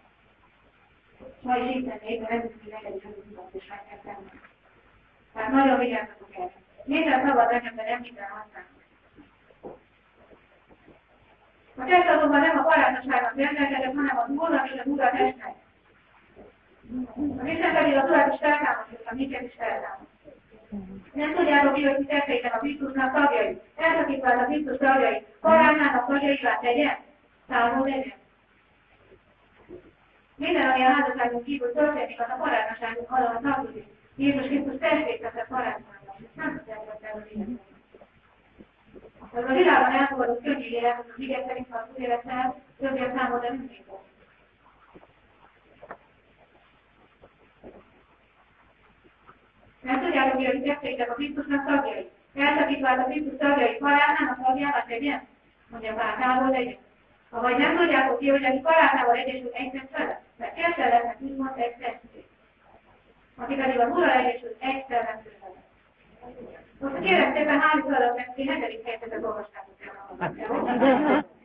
Ma is így tennék, de nem tudjuk, hogy neked is az utat, és meg kell tenni. Tehát nagyon vigyázzatok el. Minden szabad nekem, de nem minden használni. A test azonban nem a barátosságnak rendelkezett, hanem az Úrnak és az Úr a testnek. Az Isten pedig az Urat is feltámasztja, minket is feltámaszt. Nem tudjátok, hogy ti testeitek a Krisztusnak tagjai, elszakítva a Krisztus tagjai, Paránnának tagjaivá tegyen, számol legyen. Minden, ami a házasságunk kívül történik, az a barátságunk alól tartozik. Jézus Krisztus testét teszett barátságnak, és nem tudjátok el, hogy a világon elfogadott könnyű élet, az ügyek szerint, ha az élettel, Többiek számol, de nem fog. Mert tudjátok, hogy tetszétek a Krisztusnak tagjai. Elszakítvált a Krisztus tagjai parátnának tagjává tegyen? Mondja Pálkából legyen. Avagy nem tudjátok ki, hogy aki parátnával egyesül egy test vele? Mert ketten lesznek úgymond egy testség. Aki pedig az Urral egyesül egy szervező vele. Most kérem szépen, hány feladat, mert én 7. fejezetet olvastátok el.